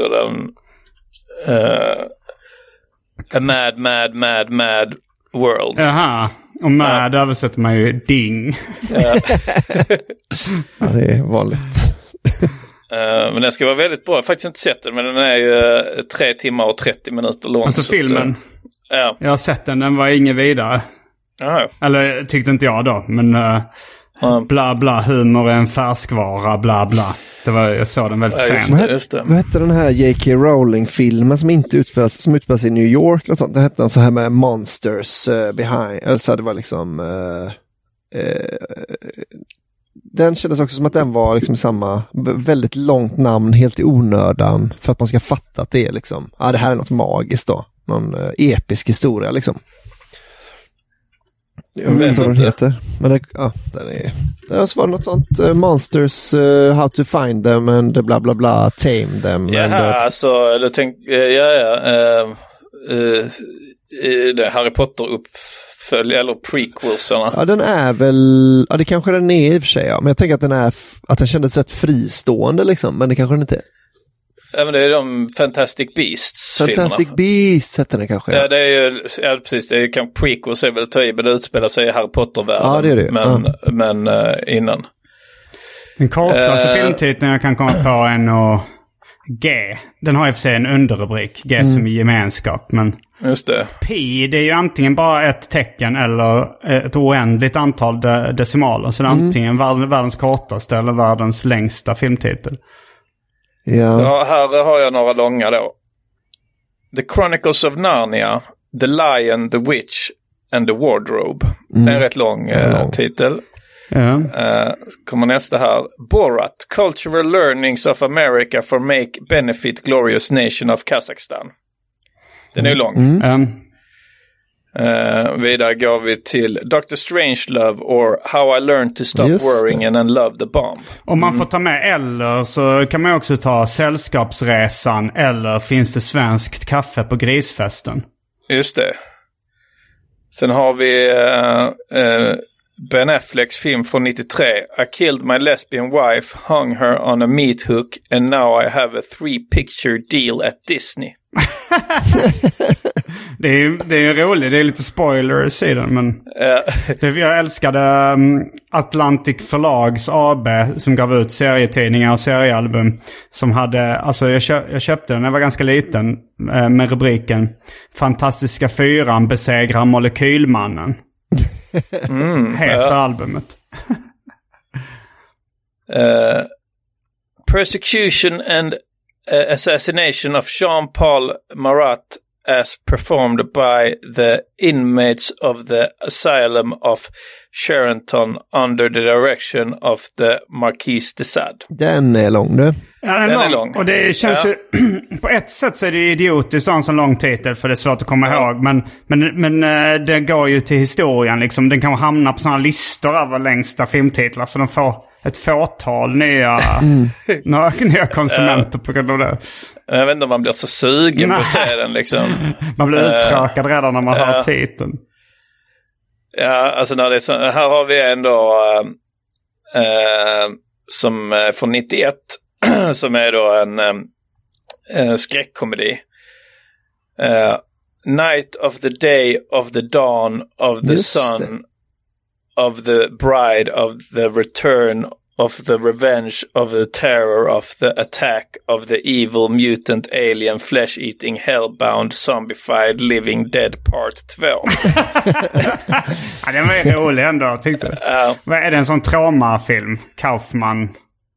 A mad world. Jaha. Och mad översätter man ju ding. Ja, det är vanligt. Men den ska vara väldigt bra. Jag har faktiskt inte sett den, men den är ju 3 timmar och 30 minuter lång. Alltså filmen? Ja. Jag har sett den var ingen vidare. Aha. Eller tyckte inte jag då, men bla bla, humor är en färskvara, bla bla. Jag såg den väldigt sent. Vad hette den här J.K. Rowling-filmen som inte utspelas i New York? Något sånt. Det hette den så här med Monsters Behind. Alltså det var liksom... den kändes också som att den var liksom samma väldigt långt namn, helt i onödan, för att man ska fatta att det är liksom, det här är något magiskt då. Någon episk historia liksom. Jag vet inte vad den heter. Men det var något sånt Monsters, How to Find Them and bla bla bla, Tame Them. Jaha, alltså, eller tänk, det Harry Potter uppfölj eller prequelsarna. Ja, den är väl, det kanske den är i och för sig, ja. Men jag tänker att den kändes rätt fristående liksom, men det kanske den inte är. Ja, men det är de Fantastic Beasts-filmerna. Fantastic Beasts heter det kanske. Ja, det är ju, precis, det är ju kanske prequels är väl ta i, men det utspelar sig i Harry Potter-världen. Ja, det är det. Men innan. Den kortaste filmtiteln jag kan komma på är nog G. Den har i och för sig en underrubrik, G som i gemenskap, men just det. Pi, det är ju antingen bara ett tecken eller ett oändligt antal decimaler. Så det är antingen världens kortaste eller världens längsta filmtitel. Ja, här har jag några långa då. The Chronicles of Narnia, The Lion, The Witch and the Wardrobe. Det är en rätt lång titel. Kommer nästa här. Borat, Cultural Learnings of America for Make Benefit Glorious Nation of Kazakhstan. Den är ju lång. Vidare går vi till Dr. Strangelove or How I Learned to Stop Worrying and Love the Bomb. Om man får ta med eller så kan man också ta Sällskapsresan eller Finns det svenskt kaffe på grisfesten. Just det. Sen har vi Ben Afflecks film från 93. I killed my lesbian wife, hung her on a meat hook and now I have a 3-picture deal at Disney. Det är ju roligt, det är lite spoilers i den, men jag älskade Atlantic Förlags AB som gav ut serietidningar och seriealbum som hade, alltså jag köpte den när jag var ganska liten med rubriken Fantastiska fyran besegrar molekylmannen. Heter albumet. Persecution and assassination of Jean-Paul Marat as performed by the inmates of the asylum of Charenton under the direction of the Marquis de Sade. Den är lång, du. Ja, den är lång. Och det känns ju, på ett sätt så är det idiotiskt att ha en sån lång titel för det är svårt att komma ihåg. Men det går ju till historien liksom. Den kan hamna på såna listor över längsta filmtitlar så de får ett fåtal nya konsumenter på grund av det. Jag vet inte om man blir så sugen på att se den liksom. Man blir uttråkad redan när man hör titeln. Ja, alltså när det är så, här har vi ändå som från 91 som är då en skräckkomedi. Night of the Day of the Dawn of the Sun of the Bride of the Return of the Revenge of the Terror of the Attack of the Evil Mutant Alien Flesh-Eating Hellbound Zombified Living Dead Part 2. Ja, den var rolig ändå, tyckte jag. Vad är det, en sån traumafilm? Kaufman?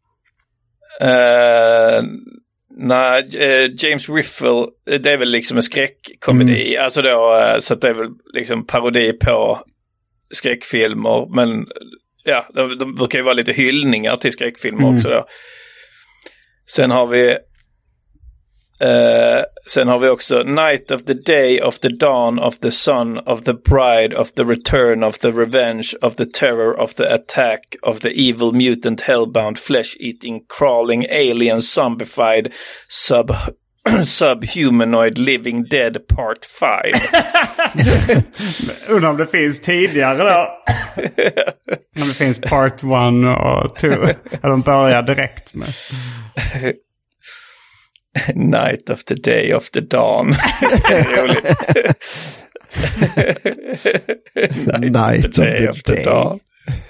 Nej, James Riffle, det är väl liksom en skräckkomedi. Alltså då, så att det är väl liksom parodi på skräckfilmer, men ja, de brukar ju vara lite hyllningar till skräckfilmer också då. Sen har vi också Night of the Day of the Dawn of the Sun of the Bride of the Return of the Revenge of the Terror of the Attack of the Evil Mutant Hellbound Flesh-Eating Crawling Alien Zombified Subhumanoid Living Dead Part 5. Undrar om det finns tidigare då. Om det finns Part 1 och 2. Eller de börjar direkt med Night of the Day of the Dawn. Roligt. Night of the Dawn.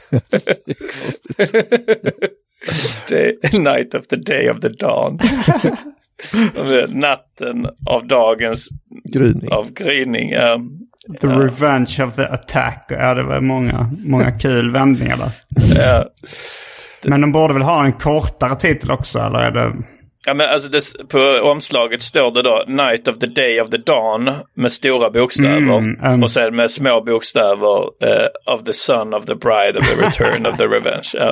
Night of the Day of the Dawn. Natten av dagens gryning. The Revenge of the Attack. Ja, det var många kul vändningar där. Men de borde väl ha en kortare titel också, eller är det... Ja, men alltså på omslaget står det då Night of the Day of the Dawn med stora bokstäver och sen med små bokstäver of the Son of the Bride of the Return of the Revenge. Ja.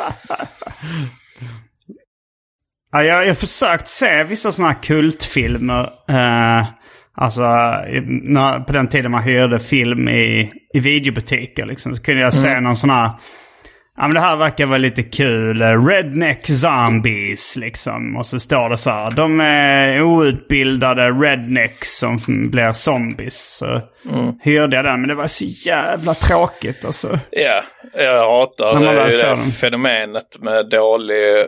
Ja, jag har försökt se vissa såna här kultfilmer. Alltså på den tiden man hyrde film i videobutiker liksom, så kunde jag se någon sån här. Ja, men det här verkar vara lite kul. Redneck zombies liksom. Och så står det så här. De är outbildade rednecks som blir zombies. Så hörde jag den. Men det var så jävla tråkigt alltså. Ja, jag hatar det fenomenet med dålig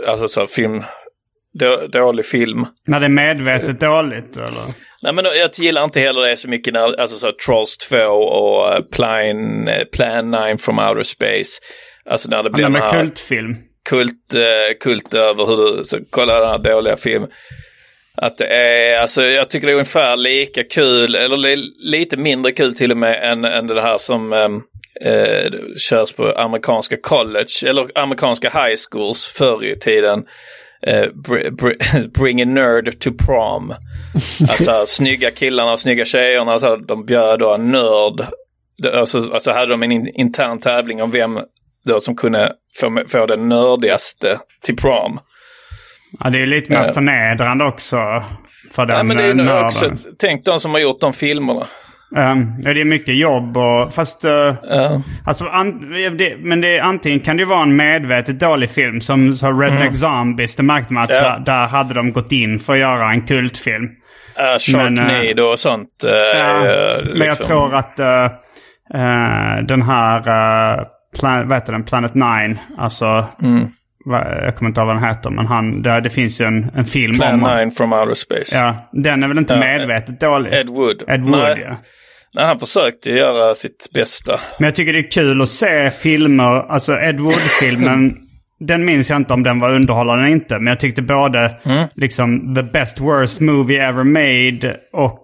film. När det är medvetet dåligt eller? Nej, men jag gillar inte heller det så mycket när, alltså så Trolls 2 och Plan 9 from Outer Space. Alltså när det blir en kultfilm. Kult över hur du så kollar den här dåliga film. Att det är, alltså jag tycker det är ungefär lika kul eller lite mindre kul till och med än det här som körs på amerikanska college eller amerikanska high schools förr i tiden. Bring a nerd to prom. Alltså snygga killarna och snygga tjejerna, alltså, de bjöd då en nörd. Alltså hade de en intern tävling om vem då som kunde få den nördigaste till prom. Ja, det är lite mer förnedrande också för den men det är nörden. också, tänk de som har gjort de filmerna. Ja, det är mycket jobb och fast alltså, men det antingen kan det ju vara en medvetet dålig film som Redneck Zombies. Det märkte man att där hade de gått in för att göra en kultfilm. Sharknado och sånt. Men jag tror att den här Planet 9, alltså jag kommer inte ihåg vad den heter, men det finns ju en film Planet 9 from Outer Space. Ja, den är väl inte medvetet dålig. Ed Wood, ja. Nej, han försökte göra sitt bästa. Men jag tycker det är kul att se filmer, alltså Ed Wood-filmen, den minns jag inte om den var underhållande eller inte, men jag tyckte både liksom The Best Worst Movie Ever Made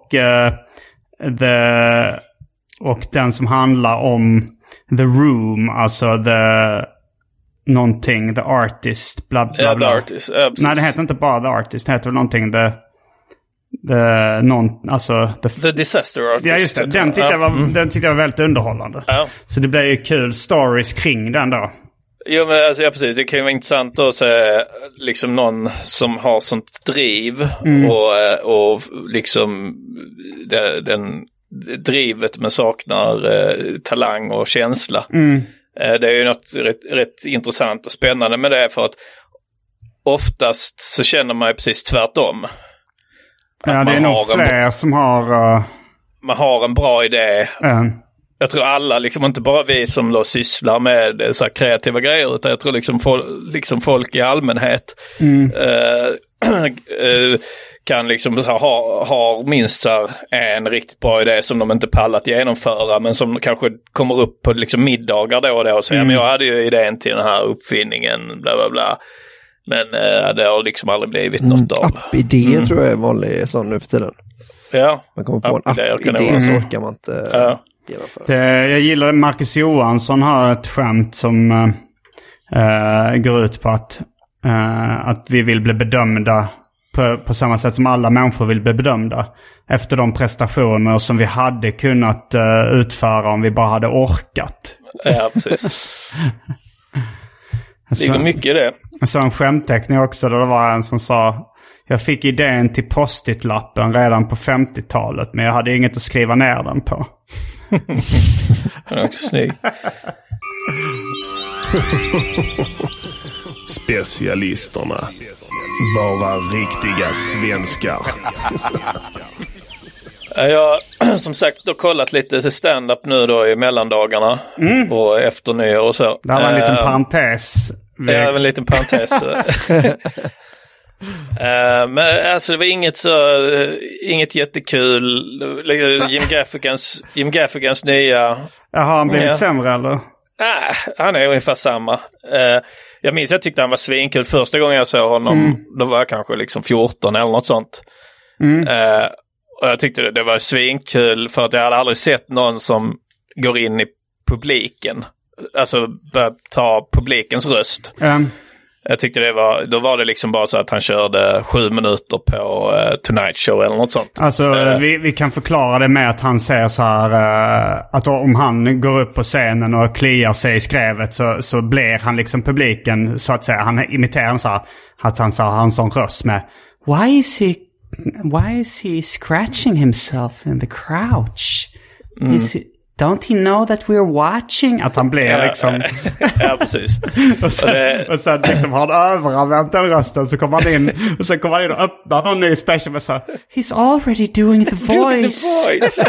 och den som handlar om The Room, alltså någonting, The Artist, bla bla bla. The Artist, nej, det heter inte bara The Artist, det heter väl någonting The Disaster Artist. Ja, just det. Den tyckte jag var väldigt underhållande. Ja. Så det blev ju kul stories kring den då. Jo, men alltså, ja, precis. Det kan ju vara intressant att se liksom någon som har sånt driv och liksom den drivet men saknar talang och känsla. Det är ju något rätt intressant och spännande med det, för att oftast så känner man ju precis tvärtom. Ja, det är nog fler som har... Man har en bra idé. Jag tror alla, liksom inte bara vi som då sysslar med så här kreativa grejer, utan jag tror liksom folk i allmänhet kan liksom ha minst så här en riktigt bra idé som de inte pallat genomföra, men som kanske kommer upp på liksom middagar då och då och säger men jag hade ju idén till den här uppfinningen, bla bla bla. Men det har liksom aldrig blivit något av. App-idé tror jag är vanlig sån nu för tiden. Ja. Man kommer på en app-idé så orkar man inte genomföra. Jag gillar Marcus Johansson har ett skämt som går ut på att vi vill bli bedömda på samma sätt som alla människor vill bli bedömda. Efter de prestationer som vi hade kunnat utföra om vi bara hade orkat. Ja, precis. Det ligger mycket i det. Jag såg en skämtteckning också där det var en som sa: jag fick idén till post-it-lappen redan på 50-talet, men jag hade inget att skriva ner den på. Den är också snygg. Specialisterna. Bara riktiga svenskar. Jag har som sagt då kollat lite stand-up nu då i mellandagarna och efter nyår och så. Det här var en liten parentes. Ja, en liten parentes. Men alltså det var inget jättekul. Jim Gaffigans nya... Har han blivit sämre eller? Nej, han är ungefär samma. Jag minns jag tyckte han var svinkul första gången jag såg honom. Då var jag kanske liksom 14 eller något sånt. Och jag tyckte det var svinkul för att jag hade aldrig sett någon som går in i publiken. Alltså börjar ta publikens röst. Jag tyckte då var det liksom bara så att han körde 7 minuter på Tonight Show eller något sånt. Alltså vi kan förklara det med att han säger så här att om han går upp på scenen och kliar sig i skrevet så blir han liksom publiken så att säga. Han imiterar så här, att han har en sån röst med Why is he scratching himself in the crouch? Don't he know that we're watching? Att han blir liksom... Ja, precis. och sen liksom har han överanvänt den rösten, så kommer han in och sen kommer han in och öppnar någon ny special med så här, he's already doing the voice.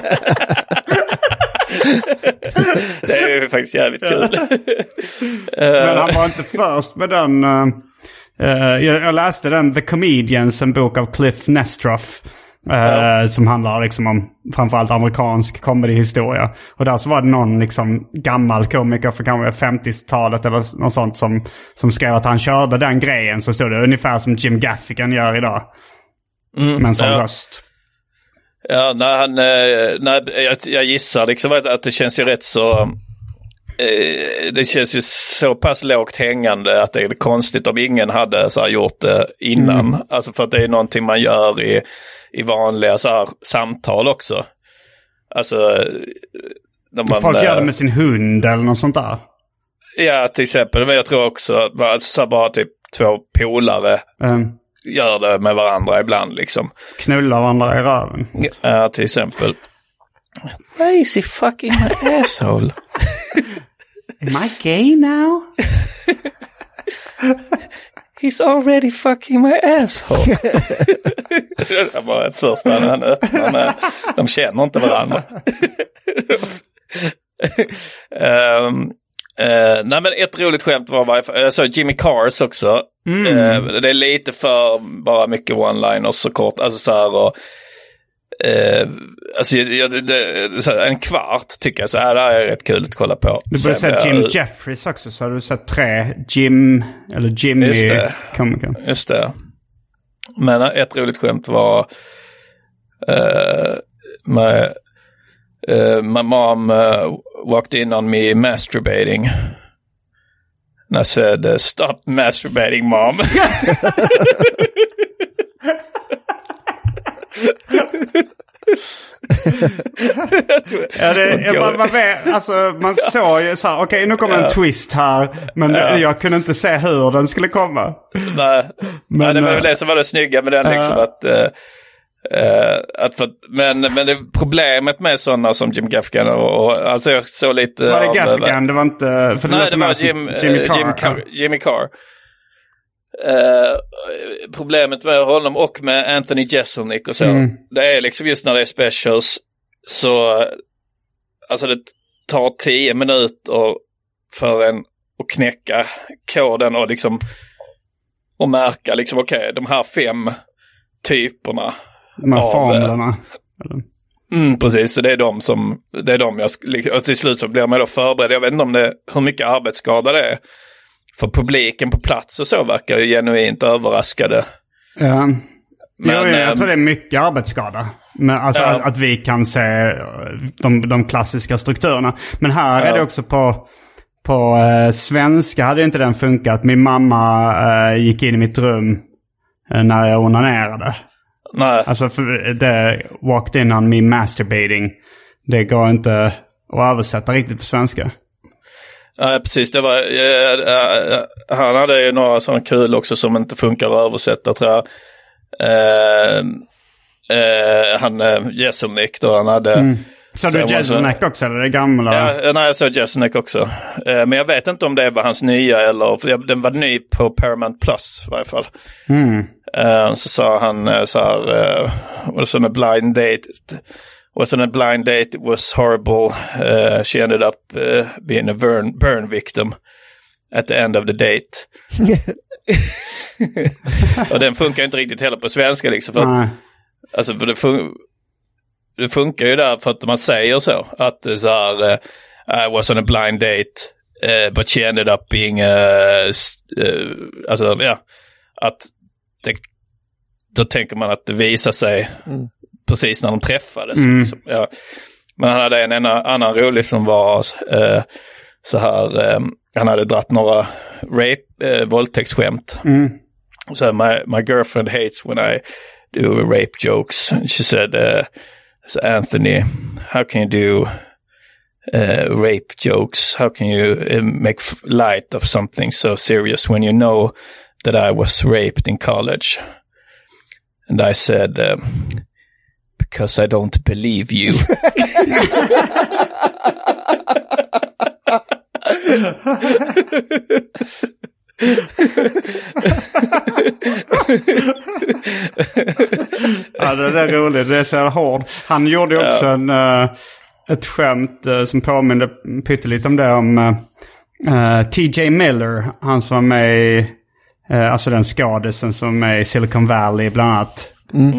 Det är ju faktiskt jävligt kul. Men han var inte först med den... Jag läste den The Comedians, en bok av Cliff Nestroff. Som handlar liksom om framförallt amerikansk comedyhistoria. Och där så var det någon liksom gammal komiker för kanske 50-talet eller något sånt som skrev att han körde den grejen, så stod det ungefär som Jim Gaffigan gör idag. Men som röst. Ja, jag gissar liksom att det känns ju rätt så... Det känns ju så pass lågt hängande att det är konstigt om ingen hade så här gjort det innan. Alltså för att det är någonting man gör i vanliga så här samtal också. Alltså... Folk gör det med sin hund eller något sånt där. Ja, till exempel. Men jag tror också att alltså, bara typ 2 polare gör det med varandra ibland liksom. Knullar varandra i röven. Ja, till exempel. Why is he fucking my asshole? Am I gay now? He's already fucking my asshole. Det var först när han öppnar. De känner inte varandra. Nej, men ett roligt skämt var jag såg Jimmy Cars också. Det är lite för bara mycket one-liners så kort. Alltså så här och alltså, en kvart tycker jag så här, det är rätt kul att kolla på. Du borde säga Jim Jeffries också, så har du sett 3 Jim eller Jimmy komiker. Just det. Men ett roligt skämt var my mom walked in on me masturbating. And I said, stop masturbating, mom. Man såg ju så här, okej, nu kommer en twist här, men jag kunde inte se hur den skulle komma. Nej, men det var väl det som var det snygga med den liksom, men det problemet med sådana som Jim Gaffigan och alltså jag såg lite var det Gaffigan? Det var inte för nej, det var Jimmy Carr. Problemet med honom och med Anthony Jeselnik och så, det är liksom just när det är specials så alltså det tar 10 minuter för en att knäcka koden och liksom och märka liksom okej, de här 5 typerna, de här formlerna. Precis, så det är de jag och till slut så blir man då förberedd. Jag vet inte hur mycket arbetsskada det är. För publiken på plats och så verkar ju genuint överraskade. Ja. Men, jag tror det är mycket arbetsskada. Men alltså att vi kan se de klassiska strukturerna. Men här är det också på svenska hade inte den funkat. Min mamma gick in i mitt rum när jag onanerade. Nej. Alltså det walked in on me masturbating. Det går inte att översätta riktigt på svenska. Ja, precis. Det var, han hade ju några sådana kul också som inte funkar att översätta, tror jag. Han Jeselnik då, han hade... Så du Jeselnik också, eller det gamla? Ja, nej, jag såg Jeselnik också. Men jag vet inte om det var hans nya eller... Den var ny på Paramount Plus i varje fall. Så sa han så här... wasn't a blind date, it was horrible. She ended up being a burn victim at the end of the date. Och den funkar inte riktigt heller på svenska liksom. För alltså, för det funkar ju där för att man säger så. Att så här, I was on a blind date, but she ended up being alltså, ja. Att då tänker man att det visar sig... precis när de träffades. Liksom. Ja. Men han hade en annan rolig som var så här, han hade dratt några våldtäktsskämt. Så my girlfriend hates when I do rape jokes. She said, so Anthony, how can you do rape jokes? How can you make light of something so serious when you know that I was raped in college? And I said... because I don't believe you. Ja, det är roligt. Det är så hård. Han gjorde också ett skämt som påminner pyttelite om det om TJ Miller. Han som var med i, alltså den skadisen som var med i Silicon Valley bland annat.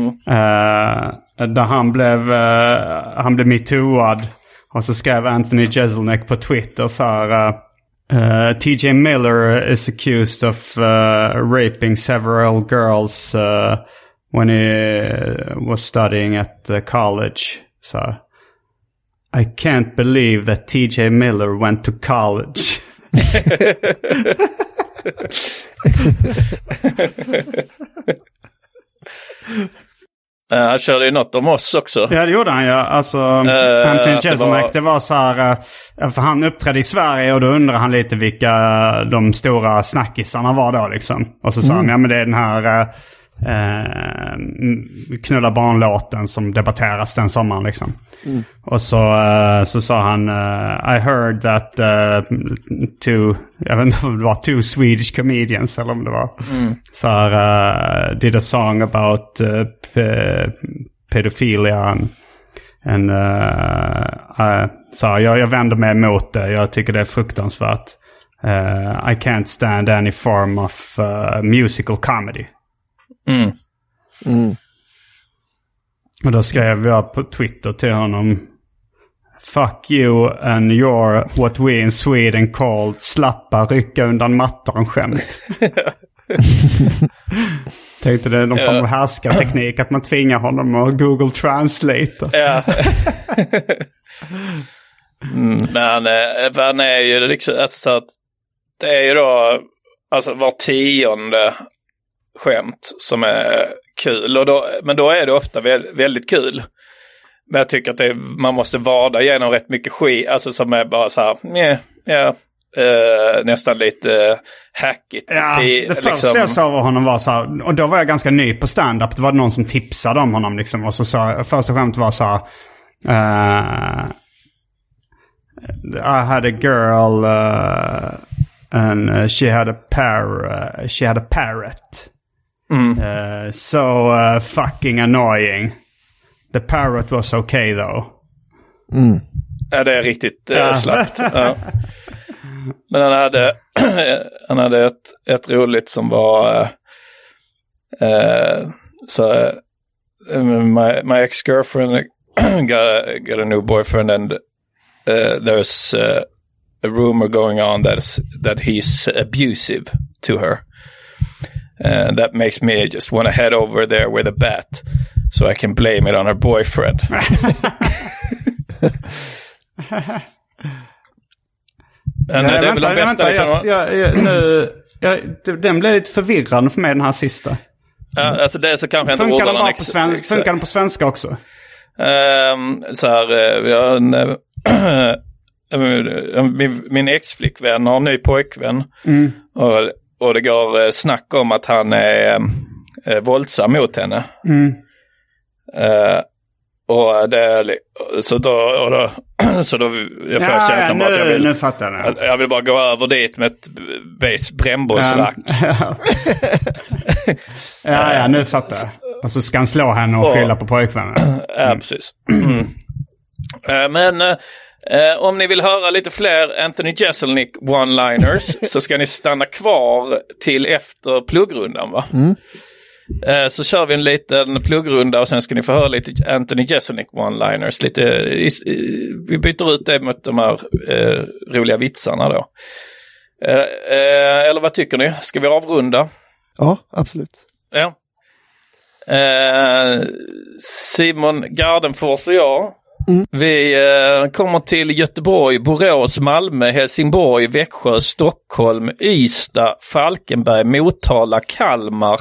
Där han blev metooad. Och så skrev Anthony Jeselnik på Twitter så här... TJ Miller is accused of raping several girls when he was studying at college. So I can't believe that TJ Miller went to college. Han körde ju något om oss också. Ja, det gjorde han, ja. Alltså, Anthony Jeselnik, det var så här... för han uppträdde i Sverige och då undrar han lite vilka de stora snackisarna var då liksom. Och så sa han, ja men det är den här knulla barnlåten som debatteras den sommaren liksom. Och så sa han, I heard that jag vet inte om det var two Swedish comedians eller om det var så här, did a song about pedophilia and så jag vänder mig emot det. Jag tycker det är fruktansvärt. I can't stand any form of musical comedy. Och då skrev jag på Twitter till honom, fuck you and your what we in Sweden call slappa rycka undan mattan skämt. Tänkte det är någon form av härskarteknik att man tvingar honom att Google Translate. Ja. Men han är ju liksom, alltså, att det är ju då alltså var 10:e skämt som är kul. Och men då är det ofta väldigt kul. Men jag tycker att man måste vada igenom rätt mycket skit. Alltså som är bara så här, nästan lite hackigt. Ja, det första jag sa av honom var så här, och då var jag ganska ny på stand-up. Det var någon som tipsade om honom liksom. Och så sa första skämt var så här, I had a girl and she had a parrot. So fucking annoying. The parrot was okay though. Ja, det är riktigt slakt. Ja. Men han hade ett roligt som var så my ex-girlfriend got a new boyfriend and there's a rumor going on that he's abusive to her. That makes me just want to head over there with a bat so I can blame it on her boyfriend. Den blev lite förvirrande för mig, den här sista. Alltså det är så kanske inte funkar den på svenska också? Så här, min ex-flickvän har en ny pojkvän och det går snack om att han är våldsam mot henne. Och det så då jag får känslan att jag vill bara gå över dit med ett brännbollslack. Ja, nu fattar jag. Och så ska han slå henne och fylla på pojkvännen. Ja, precis. Men om ni vill höra lite fler Anthony Jeselnik one-liners så ska ni stanna kvar till efter pluggrundan, va? Så kör vi en liten pluggrunda och sen ska ni få höra lite Anthony Jeselnik one-liners. Vi byter ut det mot de här roliga vitsarna då. Eller vad tycker ni? Ska vi avrunda? Ja, absolut. Ja. Simon Gardenfors och jag, vi kommer till Göteborg, Borås, Malmö, Helsingborg, Växjö, Stockholm, Ystad, Falkenberg, Motala, Kalmar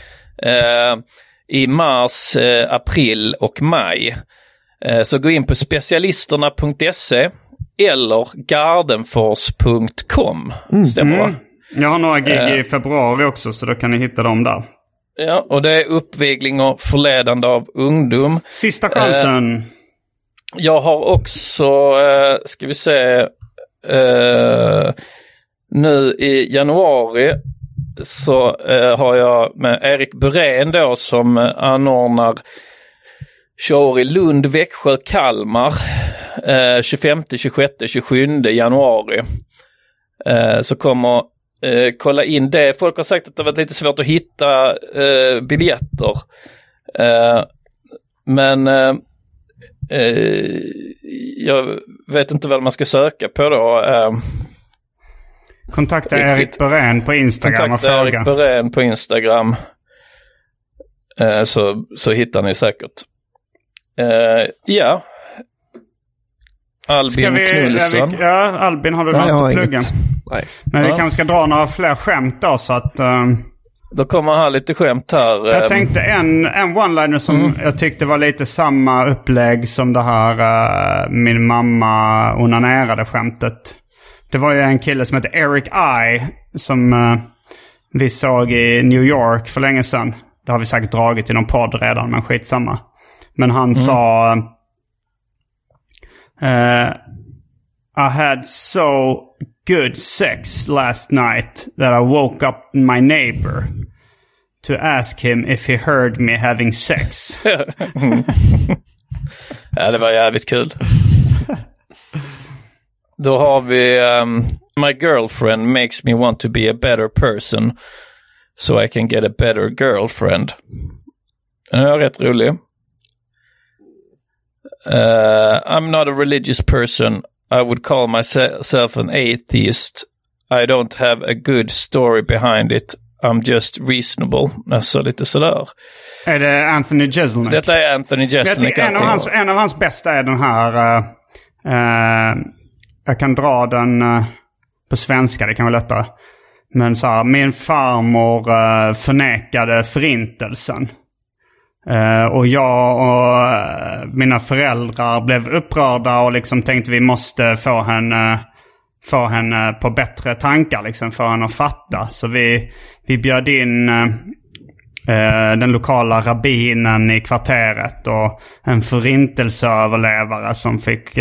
i mars, april och maj. Så gå in på specialisterna.se eller gardenfors.com. Stämmer va? Jag har några gig i februari också, så då kan ni hitta dem där. Ja, och det är uppvigling och förledande av ungdom. Sista chansen. Jag har också, ska vi se, nu i januari så har jag med Erik Burén då som anordnar show i Lund, Växjö, Kalmar 25, 26, 27 januari. Så kommer kolla in det. Folk har sagt att det var lite svårt att hitta biljetter. Men jag vet inte vad man ska söka på då. Kontakta Erik Burén på Instagram och fråga. Erik Burén på Instagram. Så hittar ni säkert. Ja. Albin Knulsson. Ja, Albin, har du något att plugga? Nej. Men vi kanske ska dra några fler skämt då så att Då kommer här lite skämt här. Jag tänkte en one-liner som jag tyckte var lite samma upplägg som det här min mamma onanerade skämtet. Det var ju en kille som heter Eric I som vi såg i New York för länge sedan. Det har vi säkert dragit i någon podd redan, men skitsamma. Men han sa I had so good sex last night that I woke up my neighbor to ask him if he heard me having sex. Ja, det var jävligt kul. Då har vi my girlfriend makes me want to be a better person so I can get a better girlfriend. Den är rätt rolig. I'm not a religious person. I would call myself an atheist. I don't have a good story behind it. I'm just reasonable. Alltså lite sådär. Är det Anthony Jeselnik? Detta är Anthony Jeselnik. En av hans bästa är den här... jag kan dra den på svenska, det kan vara lättare. Men så här, min farmor förnekade förintelsen. Och jag och mina föräldrar blev upprörda och liksom tänkte vi måste få henne på bättre tankar, liksom, få henne att fatta. Så vi bjöd in den lokala rabbinen i kvarteret och en förintelseöverlevare som fick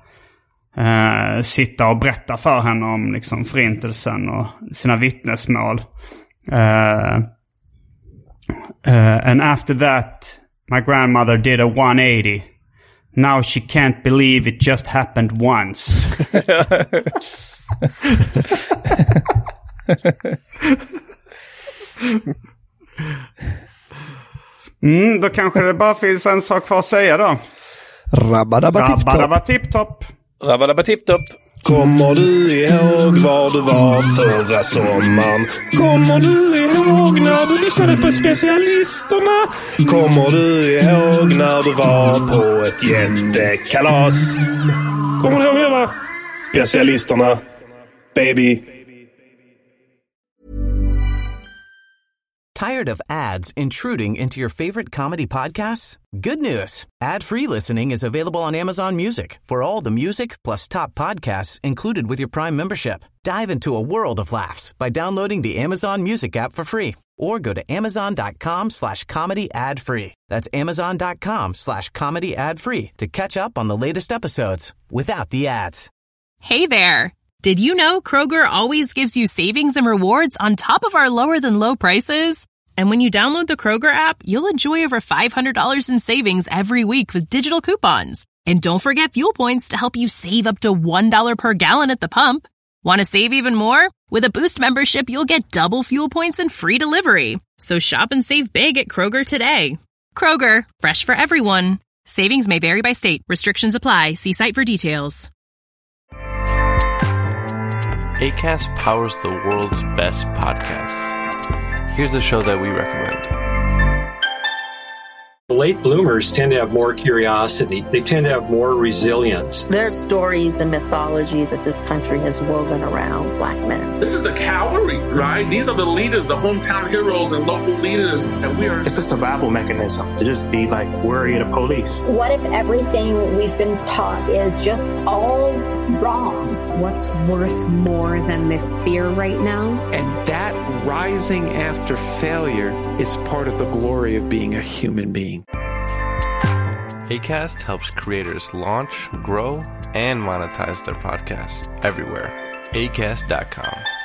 sitta och berätta för henne om liksom förintelsen och sina vittnesmål. And after that, my grandmother did a 180. Now she can't believe it just happened once. Då kanske det bara finns en sak kvar att säga då. Rabba-dabba-tipp-topp. Rabba-dabba-tipp-topp. Kommer du ihåg var du var förra sommaren? Kommer du ihåg när du lyssnade på specialisterna? Kommer du ihåg när du var på ett jättekalas? Kommer du ihåg det, va? Specialisterna, baby. Tired of ads intruding into your favorite comedy podcasts? Good news. Ad-free listening is available on Amazon Music for all the music plus top podcasts included with your Prime membership. Dive into a world of laughs by downloading the Amazon Music app for free or go to amazon.com/comedy ad-free. That's amazon.com/comedy ad-free to catch up on the latest episodes without the ads. Hey there. Did you know Kroger always gives you savings and rewards on top of our lower-than-low prices? And when you download the Kroger app, you'll enjoy over $500 in savings every week with digital coupons. And don't forget fuel points to help you save up to $1 per gallon at the pump. Want to save even more? With a Boost membership, you'll get double fuel points and free delivery. So shop and save big at Kroger today. Kroger, fresh for everyone. Savings may vary by state. Restrictions apply. See site for details. Acast powers the world's best podcasts. Here's a show that we recommend. Late bloomers tend to have more curiosity. They tend to have more resilience. There's stories and mythology that this country has woven around Black men. This is the cavalry, right? These are the leaders, the hometown heroes and local leaders. And we are... It's a survival mechanism to just be like worried of police. What if everything we've been taught is just all wrong? What's worth more than this fear right now? And that rising after failure is part of the glory of being a human being. Acast helps creators launch, grow, and monetize their podcasts everywhere. Acast.com.